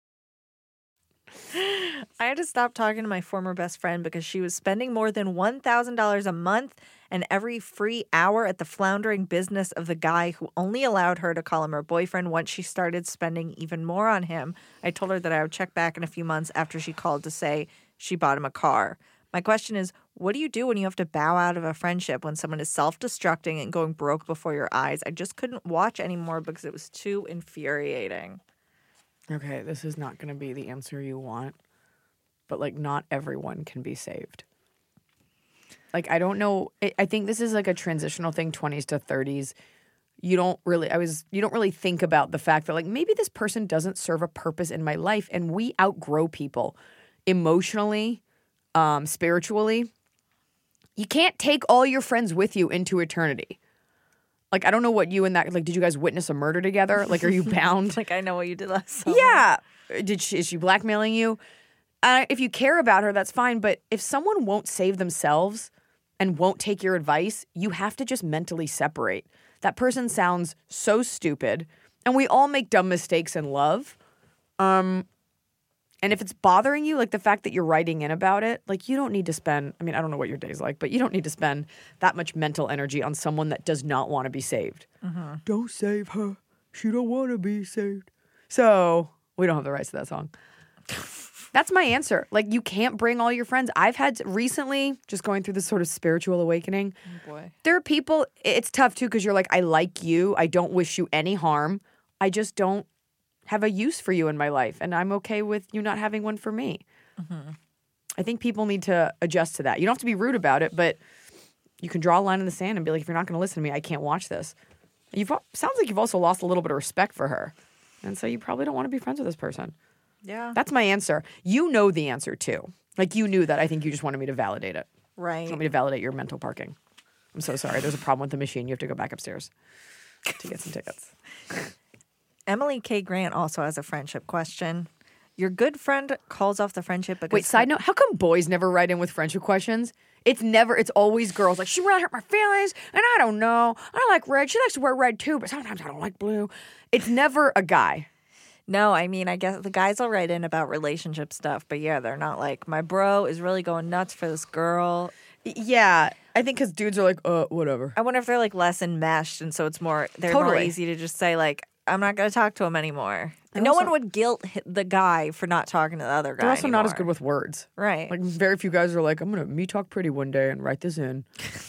I had to stop talking to my former best friend because she was spending more than $1,000 a month and every free hour at the floundering business of the guy who only allowed her to call him her boyfriend once she started spending even more on him. I told her that I would check back in a few months after she called to say she bought him a car. My question is, what do you do when you have to bow out of a friendship when someone is self-destructing and going broke before your eyes? I just couldn't watch anymore because it was too infuriating. Okay, this is not going to be the answer you want, but like not everyone can be saved. Like, I don't know. I think this is like a transitional thing, 20s to 30s. You don't really think about the fact that like maybe this person doesn't serve a purpose in my life, and we outgrow people emotionally, spiritually. You can't take all your friends with you into eternity. Like, I don't know what you and that, like, did you guys witness a murder together? Like, are you bound? Like, I know what you did last summer. Yeah. Is she blackmailing you? If you care about her, that's fine. But if someone won't save themselves and won't take your advice, you have to just mentally separate. That person sounds so stupid. And we all make dumb mistakes in love. And if it's bothering you, like the fact that you're writing in about it, like you don't need to spend, I mean, I don't know what your day's like, but you don't need to spend that much mental energy on someone that does not want to be saved. Mm-hmm. Don't save her. She don't want to be saved. So we don't have the rights to that song. That's my answer. Like, you can't bring all your friends. I've had recently, just going through this sort of spiritual awakening. Oh boy. There are people, it's tough too, because you're like, I like you. I don't wish you any harm. I just don't have a use for you in my life, and I'm okay with you not having one for me. Mm-hmm. I think people need to adjust to that. You don't have to be rude about it, but you can draw a line in the sand and be like, if you're not going to listen to me, I can't watch this. Sounds like you've also lost a little bit of respect for her, and so you probably don't want to be friends with this person. Yeah. That's my answer. You know the answer, too. Like, you knew that. I think you just wanted me to validate it. Right. You want me to validate your mental parking. I'm so sorry. There's a problem with the machine. You have to go back upstairs to get some tickets. Emily K. Grant also has a friendship question. Your good friend calls off the friendship because... Wait, side note, how come boys never write in with friendship questions? It's always girls. Like, she really hurt my feelings, and I don't know. I like red. She likes to wear red, too, but sometimes I don't like blue. It's never a guy. No, I mean, I guess the guys will write in about relationship stuff, but yeah, they're not like, my bro is really going nuts for this girl. Yeah. I think because dudes are like, whatever. I wonder if they're like less enmeshed, and so it's more they're more Totally. easy to just say like, I'm not going to talk to him anymore. And No also- one would guilt the guy for not talking to the other guy. They're also not as anymore. good with words. Right. Like very few guys are like, I'm gonna me talk pretty one day and write this in.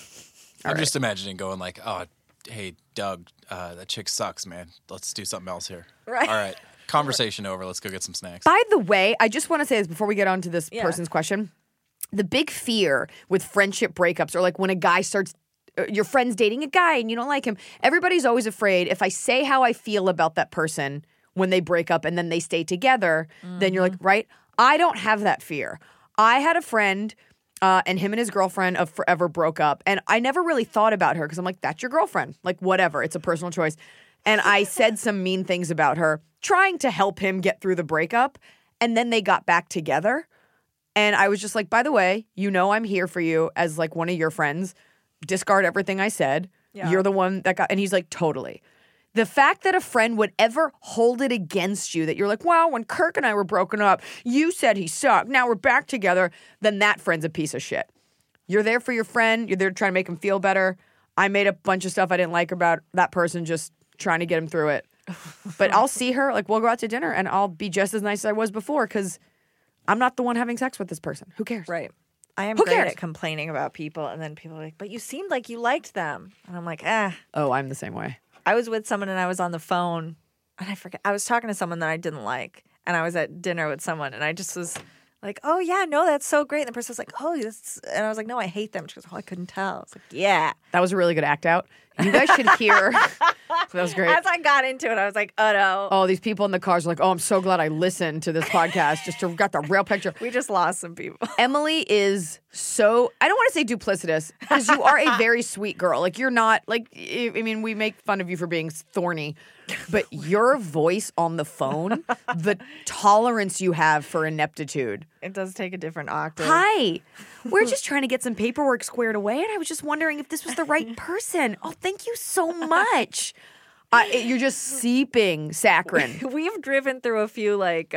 I'm just imagining going like, oh, hey, Doug, that chick sucks, man. Let's do something else here. Right. All right. Conversation over. Let's go get some snacks. By the way, I just want to say this before we get on to this Yeah. person's question. The big fear with friendship breakups or like when a guy starts, your friend's dating a guy and you don't like him, everybody's always afraid if I say how I feel about that person when they break up and then they stay together, then you're like, right? I don't have that fear. I had a friend and him and his girlfriend of forever broke up. And I never really thought about her because I'm like, that's your girlfriend. Like, whatever. It's a personal choice. And I said some mean things about her, trying to help him get through the breakup. And then they got back together. And I was just like, by the way, you know I'm here for you as like one of your friends. Discard everything I said. Yeah. You're the one that got, and he's like, totally. The fact that a friend would ever hold it against you, that you're like, well, when Kirk and I were broken up, you said he sucked. Now we're back together. Then that friend's a piece of shit. You're there for your friend. You're there to try to make him feel better. I made a bunch of stuff I didn't like about that person, just trying to get him through it. But I'll see her, like we'll go out to dinner and I'll be just as nice as I was before because I'm not the one having sex with this person. Who cares? Right. I am Who great cares? at complaining about people, and then people are like, but you seemed like you liked them. And I'm like, Oh, I'm the same way. I was with someone and I was on the phone, and I forget. I was talking to someone that I didn't like, and I was at dinner with someone, and I just was like, oh, yeah, no, that's so great. And the person was like, oh, this, and I was like, no, I hate them. She goes, oh, I couldn't tell. I was like, yeah. That was a really good act out. You guys should hear. That was great. As I got into it, I was like, oh, no. Oh, these people in the cars are like, oh, I'm so glad I listened to this podcast just to got the real picture. We just lost some people. Emily is so, I don't want to say duplicitous because you are a very sweet girl. Like you're not like, I mean, we make fun of you for being thorny, but your voice on the phone, the tolerance you have for ineptitude. It does take a different octave. Hi, we're just trying to get some paperwork squared away and I was just wondering if this was the right person. Oh, thank you so much. You're just seeping saccharin. We've driven through a few like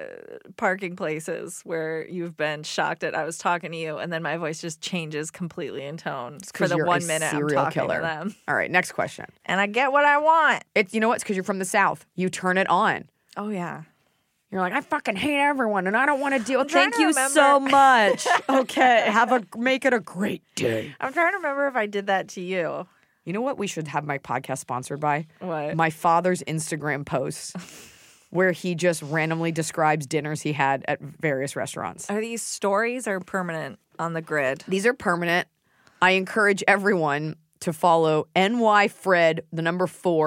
parking places where you've been shocked at I was talking to you, and then my voice just changes completely in tone for 'Cause the you're 1 a minute I'm serial talking killer. to them. All right, next question. And I get what I want. It's, you know what? It's because you're from the South. You turn it on. Oh yeah. You're like, I fucking hate everyone and I don't want to deal. trying Thank to you remember. so much. Okay, make it a great day. I'm trying to remember if I did that to you. You know what we should have my podcast sponsored by? What? My father's Instagram posts where he just randomly describes dinners he had at various restaurants. Are these stories or permanent on the grid? These are permanent. I encourage everyone to follow NYFred, the number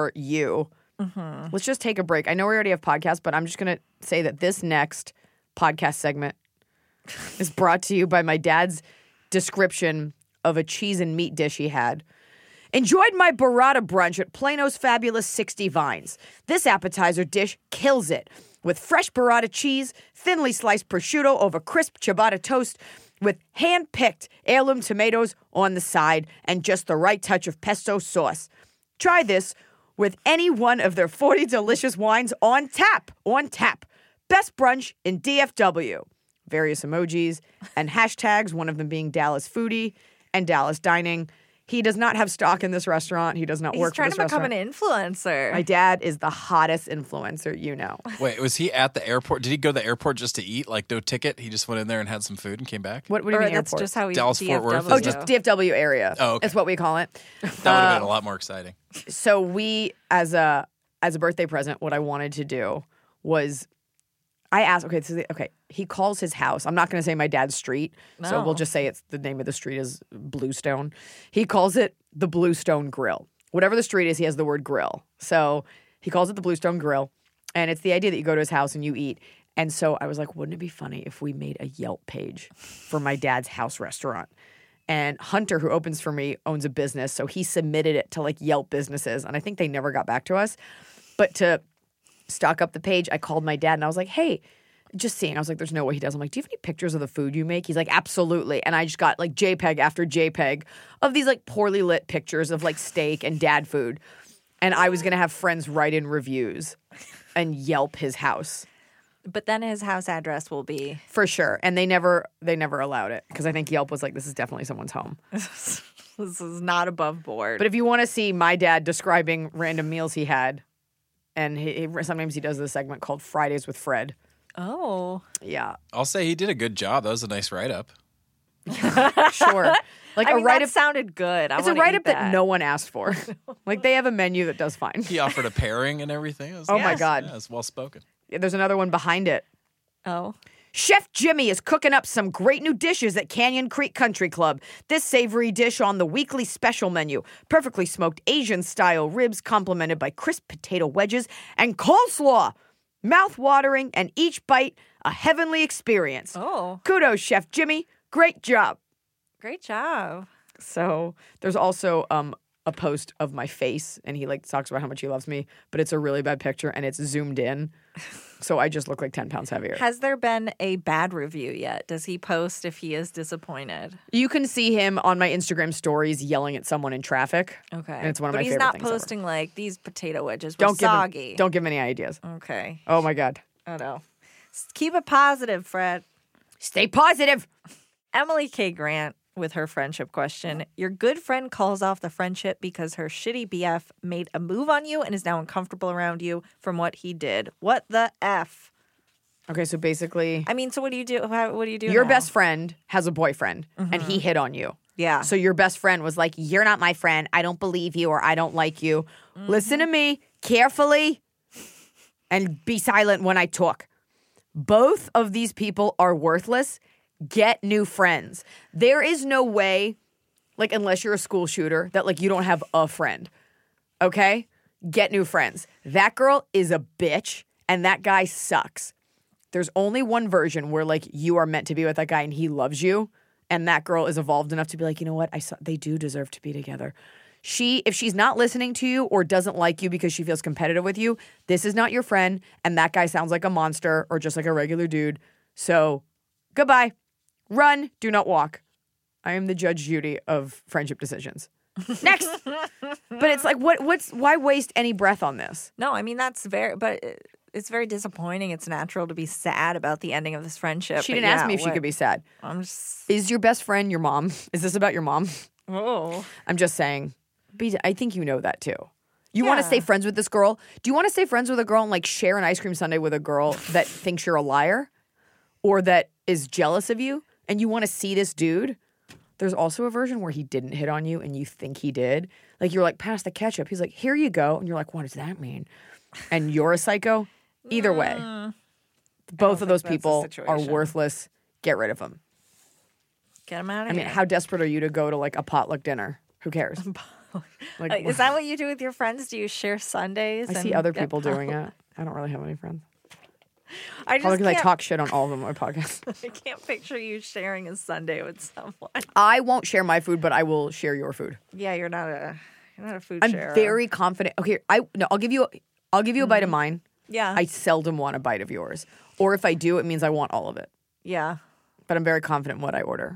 4U. Mm-hmm. Let's just take a break. I know we already have podcasts, but I'm just going to say that this next podcast segment is brought to you by my dad's description of a cheese and meat dish he had. Enjoyed my burrata brunch at Plano's Fabulous 60 Vines. This appetizer dish kills it. With fresh burrata cheese, thinly sliced prosciutto over crisp ciabatta toast, with hand-picked heirloom tomatoes on the side, and just the right touch of pesto sauce. Try this with any one of their 40 delicious wines on tap. On tap. Best brunch in DFW. Various emojis and hashtags, one of them being Dallas Foodie and Dallas Dining. He does not have stock in this restaurant. He does not He's work for trying this to become restaurant. an influencer. My dad is the hottest influencer you know. Wait, was he at the airport? Did he go to the airport just to eat? Like no ticket? He just went in there and had some food and came back? What do you or mean that's airport? just how he Dallas Fort Worth, DFW. Oh, just DFW area. Oh, okay. That's what we call it. That would have been a lot more exciting. So we, as a birthday present, what I wanted to do was, I asked. Okay, he calls his house. I'm not going to say my dad's street, so No. we'll just say it's the name of the street is Bluestone. He calls it the Bluestone Grill. Whatever the street is, he has the word grill. So he calls it the Bluestone Grill, and it's the idea that you go to his house and you eat. And so I was like, wouldn't it be funny if we made a Yelp page for my dad's house restaurant? And Hunter, who opens for me, owns a business, so he submitted it to like Yelp businesses, and I think they never got back to us. But to stock up the page, I called my dad and I was like, hey, just seeing. I was like, there's no way he does. I'm like, do you have any pictures of the food you make? He's like, absolutely. And I just got like JPEG after JPEG of these like poorly lit pictures of like steak and dad food. And I was going to have friends write in reviews and Yelp his house. But then his house address will be For sure. And they never allowed it because I think Yelp was like, this is definitely someone's home. this is not above board. But if you want to see my dad describing random meals he had, and sometimes he does this segment called Fridays with Fred. oh, Yeah, I'll say he did a good job. That was a nice write-up. sure. Like I a mean, write-up. that sounded good. It's a write-up that no one asked for. Like they have a menu that does fine. He offered a pairing and everything. It was Oh my nice. God. Yeah, it's well spoken. There's another one behind it. Oh, Chef Jimmy is cooking up some great new dishes at Canyon Creek Country Club. This savory dish on the weekly special menu. Perfectly smoked Asian-style ribs complemented by crisp potato wedges and coleslaw. Mouth-watering and each bite a heavenly experience. oh, Kudos, Chef Jimmy. Great job. great job. So there's also a post of my face, and he like talks about how much he loves me, but it's a really bad picture, and it's zoomed in. So I just look like 10 pounds heavier. Has there been a bad review yet? Does he post if he is disappointed? You can see him on my Instagram stories yelling at someone in traffic. Okay, And it's one of but my he's favorite not things ever. posting like these potato wedges were Don't soggy. don't give him any ideas. Okay. Oh my God. Oh no. Keep it positive, Fred. Stay positive. Emily K. Grant with her friendship question. Your good friend calls off the friendship because her shitty BF made a move on you and is now uncomfortable around you from what he did. What the F? Okay, so basically, I mean, so what do you do? What do you do your now? best friend has a boyfriend, and he hit on you. Yeah. So your best friend was like, you're not my friend. I don't believe you, or I don't like you. Listen to me carefully and be silent when I talk. Both of these people are worthless. Get new friends. There is no way, like, unless you're a school shooter, that, like, you don't have a friend. Okay? Get new friends. That girl is a bitch, and that guy sucks. There's only one version where, like, you are meant to be with that guy and he loves you, and that girl is evolved enough to be like, you know what? They do deserve to be together. If she's not listening to you or doesn't like you because she feels competitive with you, this is not your friend, and that guy sounds like a monster or just like a regular dude. So, goodbye. Run, do not walk. I am the Judge Judy of friendship decisions. Next. But it's like, why waste any breath on this? No, I mean, it's very disappointing. It's natural to be sad about the ending of this friendship. She didn't ask me if she could be sad. I'm just. Is your best friend your mom? Is this about your mom? Oh. I'm just saying. I think you know that too. You want to Yeah. stay friends with this girl? Do you want to stay friends with a girl and like share an ice cream sundae with a girl that thinks you're a liar or that is jealous of you? And you want to see this dude? There's also a version where he didn't hit on you and you think he did. Like you're like, pass the ketchup. He's like, here you go. And you're like, what does that mean? And you're a psycho? Either way. Both of those think that's the people are situation. worthless. Get rid of them. Get him out of I here. mean, how desperate are you to go to like a potluck dinner? Who cares? Like, Is that what you do with your friends? Do you share Sundays? I see and other get people doing potluck? it. I don't really have any friends. I just Probably because I can't, talk shit on all of them on my podcast. I can't picture you sharing a Sunday with someone. I won't share my food, but I will share your food. Yeah, you're not a food I'm sharer. very confident. Okay, I'll give you a bite of mine. Yeah. I seldom want a bite of yours. Or if I do, it means I want all of it. Yeah. But I'm very confident in what I order.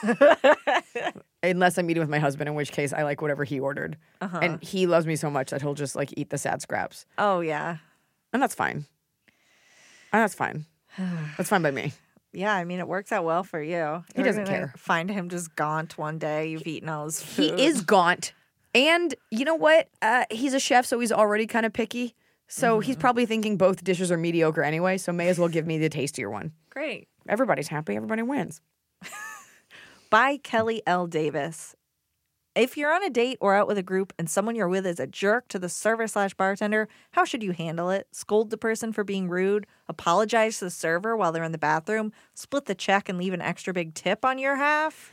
Unless I'm eating with my husband, in which case I like whatever he ordered. And he loves me so much that he'll just like eat the sad scraps. Oh yeah. And that's fine. And that's fine. That's fine by me. Yeah, I mean, it works out well for you. He You're doesn't gonna care. Find him just gaunt one day. You've eaten all his food. He is gaunt. And you know what? He's a chef, so he's already kind of picky. So he's probably thinking both dishes are mediocre anyway, so may as well give me the tastier one. Great. Everybody's happy. Everybody wins. By Kelly L. Davis. If you're on a date or out with a group and someone you're with is a jerk to the server/bartender, how should you handle it? Scold the person for being rude, apologize to the server while they're in the bathroom, split the check and leave an extra big tip on your half?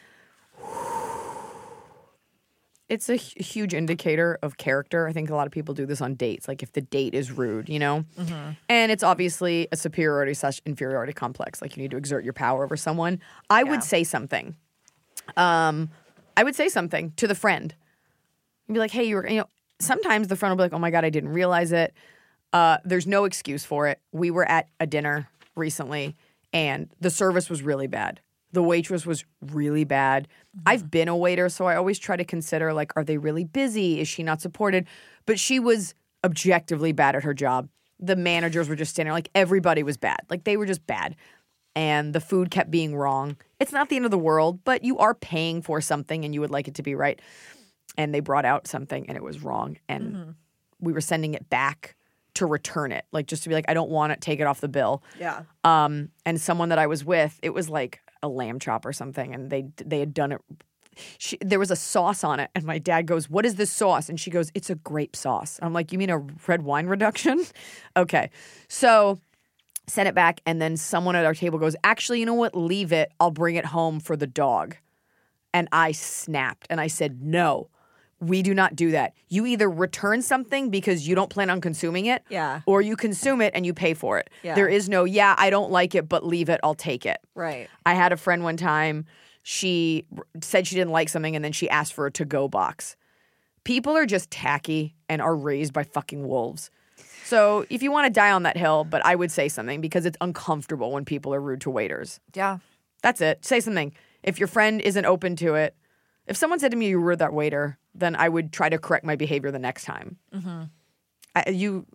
It's a huge indicator of character. I think a lot of people do this on dates, like if the date is rude, you know? And it's obviously a superiority/inferiority complex. Like you need to exert your power over someone. I would say something. I would say something to the friend. You'd be like, hey, sometimes the friend will be like, oh my God, I didn't realize it. There's no excuse for it. We were at a dinner recently and the service was really bad. The waitress was really bad. I've been a waiter, so I always try to consider, like, are they really busy? Is she not supported? But she was objectively bad at her job. the managers were just standing there. Like, everybody was bad. Like, they were just bad. And the food kept being wrong. It's not the end of the world, but you are paying for something and you would like it to be right. And they brought out something and it was wrong. And we were sending it back to return it. Like, just to be like, I don't want it, take it off the bill. Yeah. And someone that I was with, it was like a lamb chop or something. And they had done it. There was a sauce on it. And my dad goes, what is this sauce? And she goes, it's a grape sauce. I'm like, you mean a red wine reduction? Okay. So sent it back. And then someone at our table goes, actually, you know what? Leave it. I'll bring it home for the dog. And I snapped and I said, no, we do not do that. You either return something because you don't plan on consuming it. Yeah. Or you consume it and you pay for it. Yeah. There is no, I don't like it, but leave it. I'll take it. Right. I had a friend one time. She said she didn't like something and then she asked for a to-go box. People are just tacky and are raised by fucking wolves. So if you want to die on that hill, but I would say something because it's uncomfortable when people are rude to waiters. Yeah. That's it. Say something. If your friend isn't open to it, if someone said to me you were that waiter, then I would try to correct my behavior the next time. You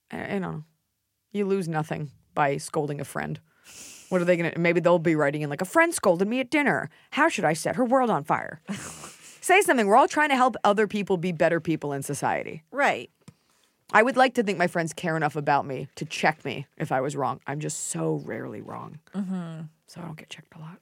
lose nothing by scolding a friend. What are they going to, maybe they'll be writing in like, a friend scolded me at dinner. How should I set her world on fire? Say something. We're all trying to help other people be better people in society. Right. I would like to think my friends care enough about me to check me if I was wrong. I'm just so rarely wrong. So I don't get checked a lot.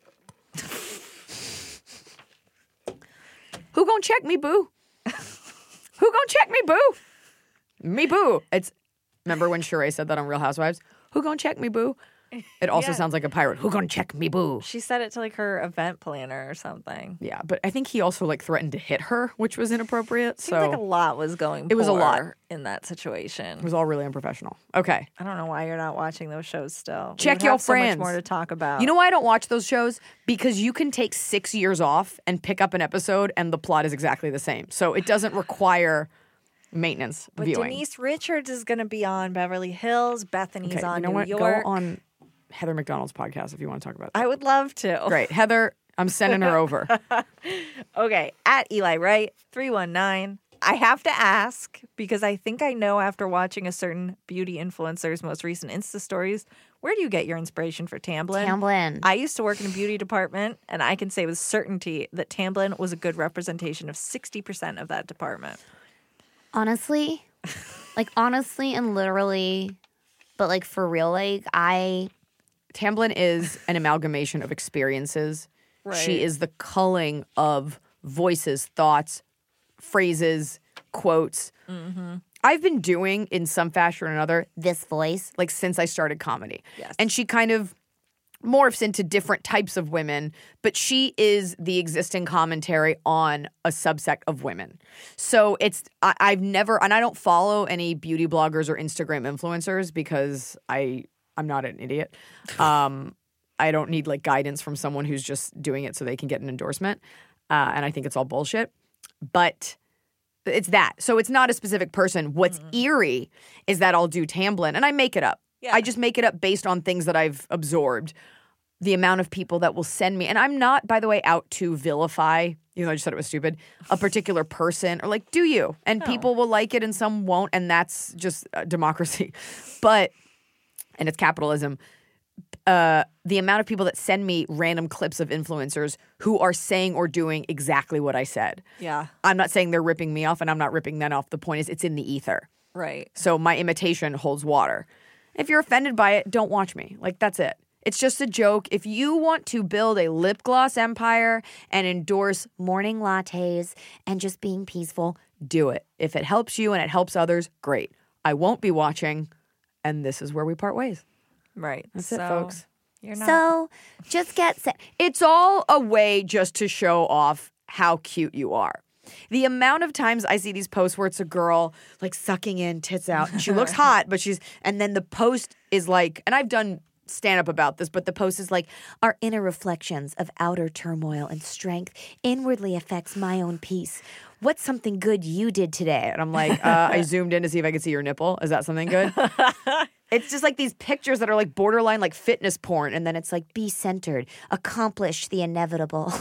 Who gonna check me, boo? Who gonna check me, boo? Me, boo. Remember when Sheree said that on Real Housewives? Who gonna check me, boo? It also sounds like a pirate. Who gonna check me, boo? She said it to like her event planner or something. Yeah, but I think he also like threatened to hit her, which was inappropriate. Seems like a lot was going. It was a lot in that situation. It was all really unprofessional. Okay. I don't know why you're not watching those shows still. Check We would your have so friends. much more to talk about. You know why I don't watch those shows? Because you can take 6 years off and pick up an episode and the plot is exactly the same. So it doesn't require maintenance But viewing. Denise Richards is going to be on Beverly Hills. Bethany's Okay, on you know New what? York. Go on Heather McDonald's podcast if you want to talk about that. I would love to. Great. Heather, I'm sending her over. Okay, at Eli Wright 319. I have to ask because I think I know after watching a certain beauty influencer's most recent Insta stories, where do you get your inspiration for Tamblyn? Tamblyn. I used to work in a beauty department, and I can say with certainty that Tamblyn was a good representation of 60% of that department. Honestly, and literally, but like for real, like Tamblyn is an amalgamation of experiences. Right. She is the culling of voices, thoughts, phrases, quotes. I've been doing, in some fashion or another, this voice. like since I started comedy. Yes. And she kind of morphs into different types of women, but she is the existing commentary on a subsect of women. So I've never, and I don't follow any beauty bloggers or Instagram influencers because I'm not an idiot. I don't need like guidance from someone who's just doing it so they can get an endorsement. And I think it's all bullshit. But it's that. So it's not a specific person. What's eerie is that I'll do Tamblyn and I make it up. Yeah. I just make it up based on things that I've absorbed. The amount of people that will send me, and I'm not, by the way, out to vilify, even though I just said it was stupid, a particular person, or like, do you? And people will like it and some won't, and that's just democracy. But, and it's capitalism. The amount of people that send me random clips of influencers who are saying or doing exactly what I said. Yeah. I'm not saying they're ripping me off, and I'm not ripping them off. The point is, it's in the ether. Right. So my imitation holds water. If you're offended by it, don't watch me. Like, that's it. It's just a joke. If you want to build a lip gloss empire and endorse Morning lattes and just being peaceful. do it. If it helps you and it helps others, great. I won't be watching, and this is where we part ways. Right. That's it, folks. You're not. So just get set. It's all a way just to show off how cute you are. The amount of times I see these posts where it's a girl like sucking in, tits out, and she looks hot, but and then the post is like, and I've done stand up about this, but the post is like, Our inner reflections of outer turmoil and strength inwardly affects my own peace. What's something good you did today? and I'm like, I zoomed in to see if I could see your nipple. Is that something good? It's just like these pictures that are like borderline like fitness porn, and then it's like, Be centered. Accomplish the inevitable.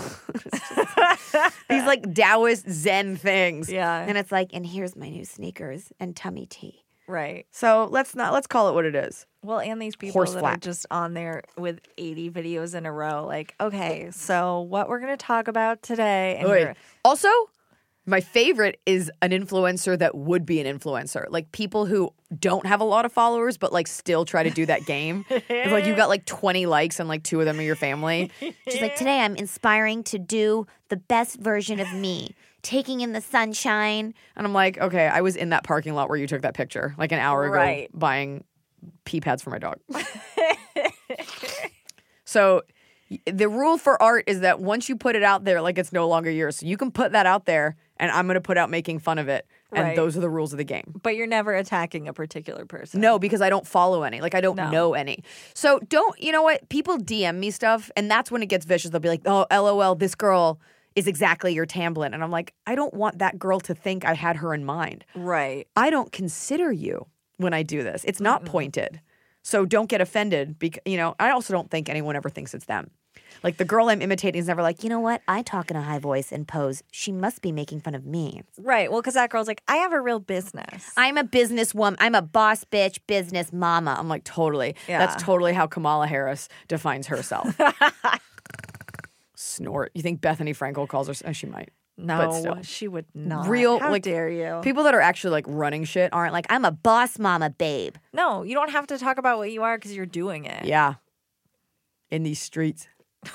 these like Taoist Zen things. Yeah. And it's like, and here's my new sneakers and tummy tea. Right. So let's call it what it is. Well, and these people Horse that are flap. just on there with 80 videos in a row, like, okay, so what we're going to talk about today. And you're- Also, my favorite is an influencer that would be an influencer. Like people who don't have a lot of followers, but like still try to do that game. It's like you got like 20 likes and like 2 of them are your family. She's like, today I'm inspiring to do the best version of me, taking in the sunshine. And I'm like, okay, I was in that parking lot where you took that picture like an hour ago Right. buying pee pads for my dog. So the rule for art is that once you put it out there, like it's no longer yours. So you can put that out there and I'm going to put out making fun of it. And Right. those are the rules of the game. but you're never attacking a particular person. No, because I don't follow any. Like I don't know any. So you know what? People DM me stuff and that's when it gets vicious. They'll be like, oh, LOL, this girl is exactly your Tamblyn. And I'm like, I don't want that girl to think I had her in mind. Right. I don't consider you when I do this. It's not pointed. So don't get offended. Because, I also don't think anyone ever thinks it's them. Like the girl I'm imitating is never like, You know what? I talk in a high voice and pose. She must be making fun of me. Right. Well, because that girl's like, I have a real business. I'm a businesswoman. I'm a boss bitch business mama. I'm like, totally. Yeah. That's totally how Kamala Harris defines herself. Snort. You think Bethany Frankel calls her? Oh, she might. But No, still. she would not. Real, How like, dare you? People that are actually like running shit aren't like, I'm a boss mama babe. No, you don't have to talk about what you are because you're doing it. yeah, in these streets.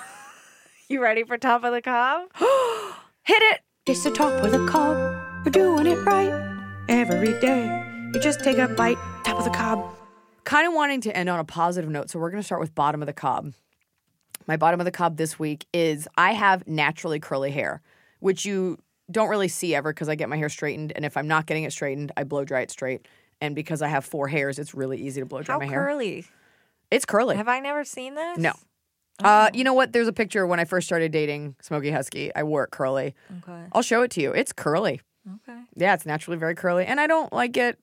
You ready for Top of the Cob? Hit it. It's the top of the cob. We're doing it right every day. You just take a bite, top of the cob. Kind of wanting to end on a positive note, so we're going to start with bottom of the cob. My bottom of the cob this week is I have naturally curly hair, which you don't really see ever because I get my hair straightened, and if I'm not getting it straightened, I blow dry it straight. And because I have 4 hairs, it's really easy to blow dry How my hair. curly? It's curly. Have I never seen this? No. You know what? There's a picture when I first started dating Smokey Husky. I wore it curly. Okay. I'll show it to you. It's curly. Okay. Yeah, it's naturally very curly. And I don't like it.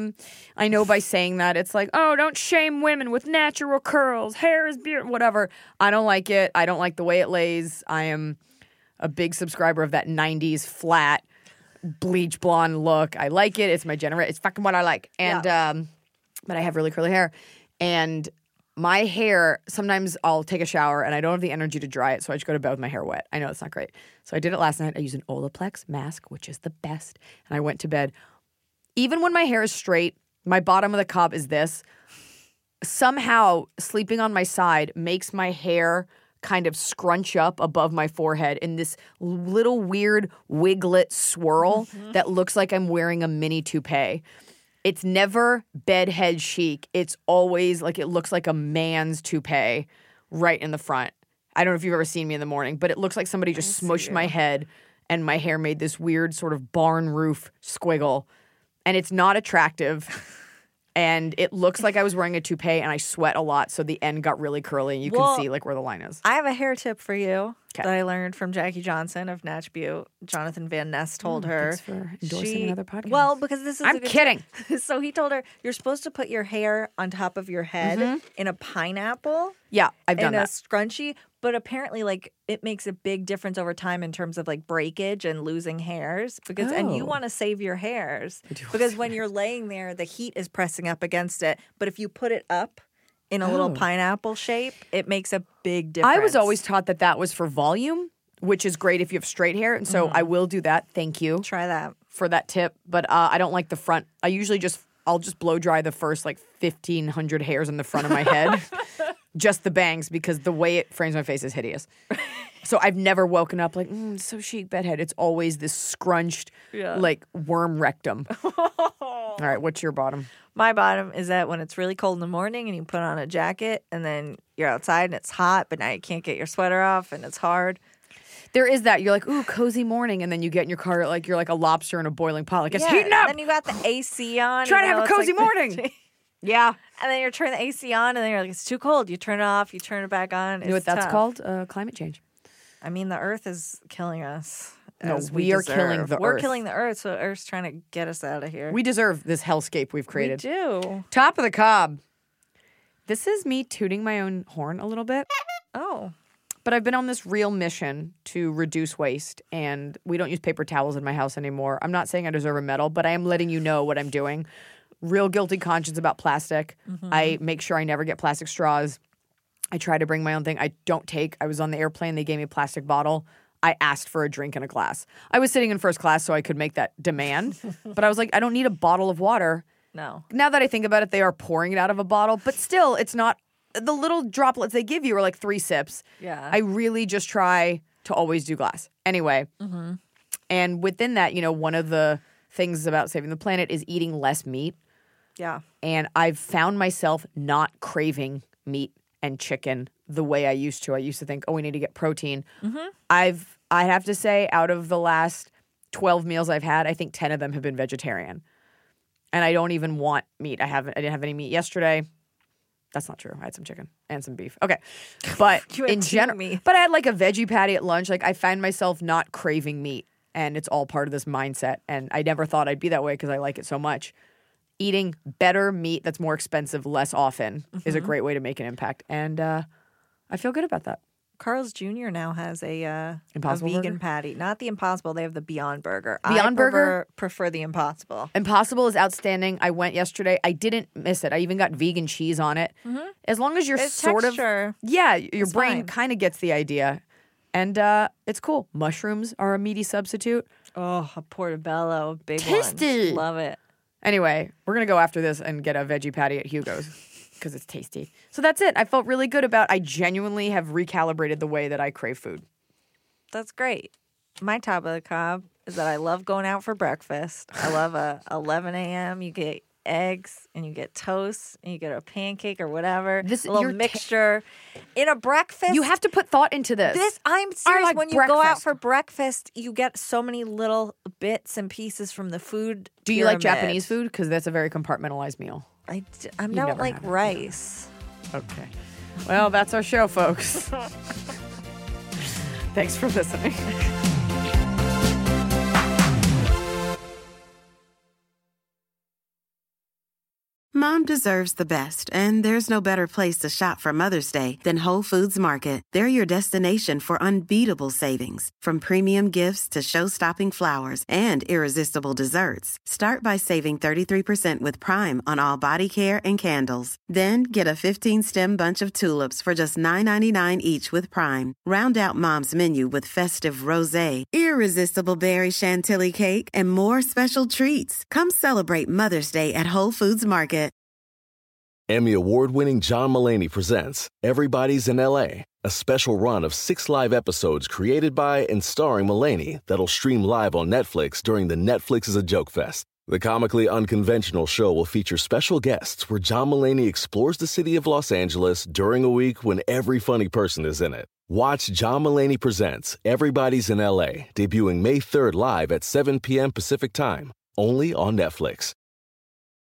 I know by saying that, it's like, oh, don't shame women with natural curls. Hair is beautiful, whatever. I don't like it. I don't like the way it lays. I am a big subscriber of that 90s flat bleach blonde look. I like it. It's my generation. It's fucking what I like. And but I have really curly hair. And my hair, sometimes I'll take a shower and I don't have the energy to dry it, so I just go to bed with my hair wet. I know it's not great. So I did it last night. I used an Olaplex mask, which is the best. And I went to bed. Even when my hair is straight, my bottom of the cob is this. Somehow, sleeping on my side makes my hair kind of scrunch up above my forehead in this little weird wiglet swirl that looks like I'm wearing a mini toupee. It's never bedhead chic. It's always like it looks like a man's toupee right in the front. I don't know if you've ever seen me in the morning, but it looks like somebody just smushed my head and my hair made this weird sort of barn roof squiggle. And it's not attractive. And it looks like I was wearing a toupee and I sweat a lot, so the end got really curly and you Well, can see like where the line is. I have a hair tip for you 'Kay. that I learned from Jackie Johnson of Natch Butte. Jonathan Van Ness told her. thanks for endorsing another podcast. Well, because this is I'm a good kidding. tip. So he told her, you're supposed to put your hair on top of your head in a pineapple. Yeah, I've done in a that. scrunchie, but apparently like it makes a big difference over time in terms of like breakage and losing hairs because and you Oh. want to save your hairs because when you're laying there the heat is pressing up against it, but if you put it up in a little pineapple shape, it makes a big difference. I was always taught that that was for volume, which is great if you have straight hair, and so I will do that. Thank you try that. for that tip, but I don't like the front. I usually I'll just blow dry the first like 1,500 hairs in the front of my head. Just the bangs, because the way it frames my face is hideous. So I've never woken up like, so chic bedhead. It's always this scrunched, like worm rectum. All right, what's your bottom? My bottom is that when it's really cold in the morning and you put on a jacket and then you're outside and it's hot, but now you can't get your sweater off and it's hard. There is that. You're like, ooh, cozy morning. And then you get in your car like you're like a lobster in a boiling pot. Like, it's heating up. Then you got the AC on. Trying to have a it's cozy like- morning. Yeah. And then you're turning the AC on and then you're like, it's too cold. You turn it off, you turn it back on. You know what It's that's tough. called? Climate change. I mean, the earth is killing us. No, as we are deserve. killing the We're earth. killing the earth, so Earth's trying to get us out of here. We deserve this hellscape we've We created. do. Top of the cob. This is me tooting my own horn a little bit. Oh. But I've been on this real mission to reduce waste, and we don't use paper towels in my house anymore. I'm not saying I deserve a medal, but I am letting you know what I'm doing. real guilty conscience about plastic. I make sure I never get plastic straws. I try to bring my own thing. I was on the airplane. They gave me a plastic bottle. I asked for a drink in a glass. I was sitting in first class so I could make that demand. But I was like, I don't need a bottle of water. No. Now that I think about it, they are pouring it out of a bottle. But still, it's not – the little droplets they give you are like 3 sips. Yeah. I really just try to always do glass. Anyway. And within that, one of the things about saving the planet is eating less meat. Yeah. And I've found myself not craving meat and chicken the way I used to. I used to think, we need to get protein. I have to say, out of the last 12 meals I've had, I think 10 of them have been vegetarian. And I don't even want meat. I didn't have any meat yesterday. That's not true. I had some chicken and some beef. Okay. But in general, but I had like a veggie patty at lunch. Like I find myself not craving meat, and it's all part of this mindset. And I never thought I'd be that way because I like it so much. Eating better meat that's more expensive less often is a great way to make an impact. And I feel good about that. Carl's Jr. now has a Impossible vegan burger? patty. Not the Impossible. They have the Beyond Burger. Beyond Burger? Prefer the Impossible. Impossible is outstanding. I went yesterday. I didn't miss it. I even got vegan cheese on it. As long as you're It's sort texture. of... Yeah, your It's brain fine. kind of gets the idea. And it's cool. Mushrooms are a meaty substitute. Oh, a portobello, big Tasty. one. Love it. Anyway, we're going to go after this and get a veggie patty at Hugo's because it's tasty. So that's it. I felt really good about I genuinely have recalibrated the way that I crave food. That's great. My top of the cob is that I love going out for breakfast. I love 11 a.m. You get eggs and you get toast and you get a pancake or whatever. A little mixture in a breakfast. You have to put thought into this. I'm serious. like When you go out breakfast. for breakfast, you get so many little bits and pieces from the food. Do you like pyramid. Japanese food? Because that's a very compartmentalized meal. I never don't like had it. rice. Okay. Well, that's our show, folks. Thanks for listening. Mom deserves the best, and there's no better place to shop for Mother's Day than Whole Foods Market. They're your destination for unbeatable savings, from premium gifts to show-stopping flowers and irresistible desserts. Start by saving 33% with Prime on all body care and candles. Then get a 15-stem bunch of tulips for just $9.99 each with Prime. Round out Mom's menu with festive rosé, irresistible berry chantilly cake, and more special treats. Come celebrate Mother's Day at Whole Foods Market. Emmy award-winning John Mulaney presents Everybody's in L.A., a special run of 6 live episodes created by and starring Mulaney that'll stream live on Netflix during the Netflix is a Joke Fest. The comically unconventional show will feature special guests where John Mulaney explores the city of Los Angeles during a week when every funny person is in it. Watch John Mulaney Presents Everybody's in L.A., debuting May 3rd live at 7 p.m. Pacific Time, only on Netflix.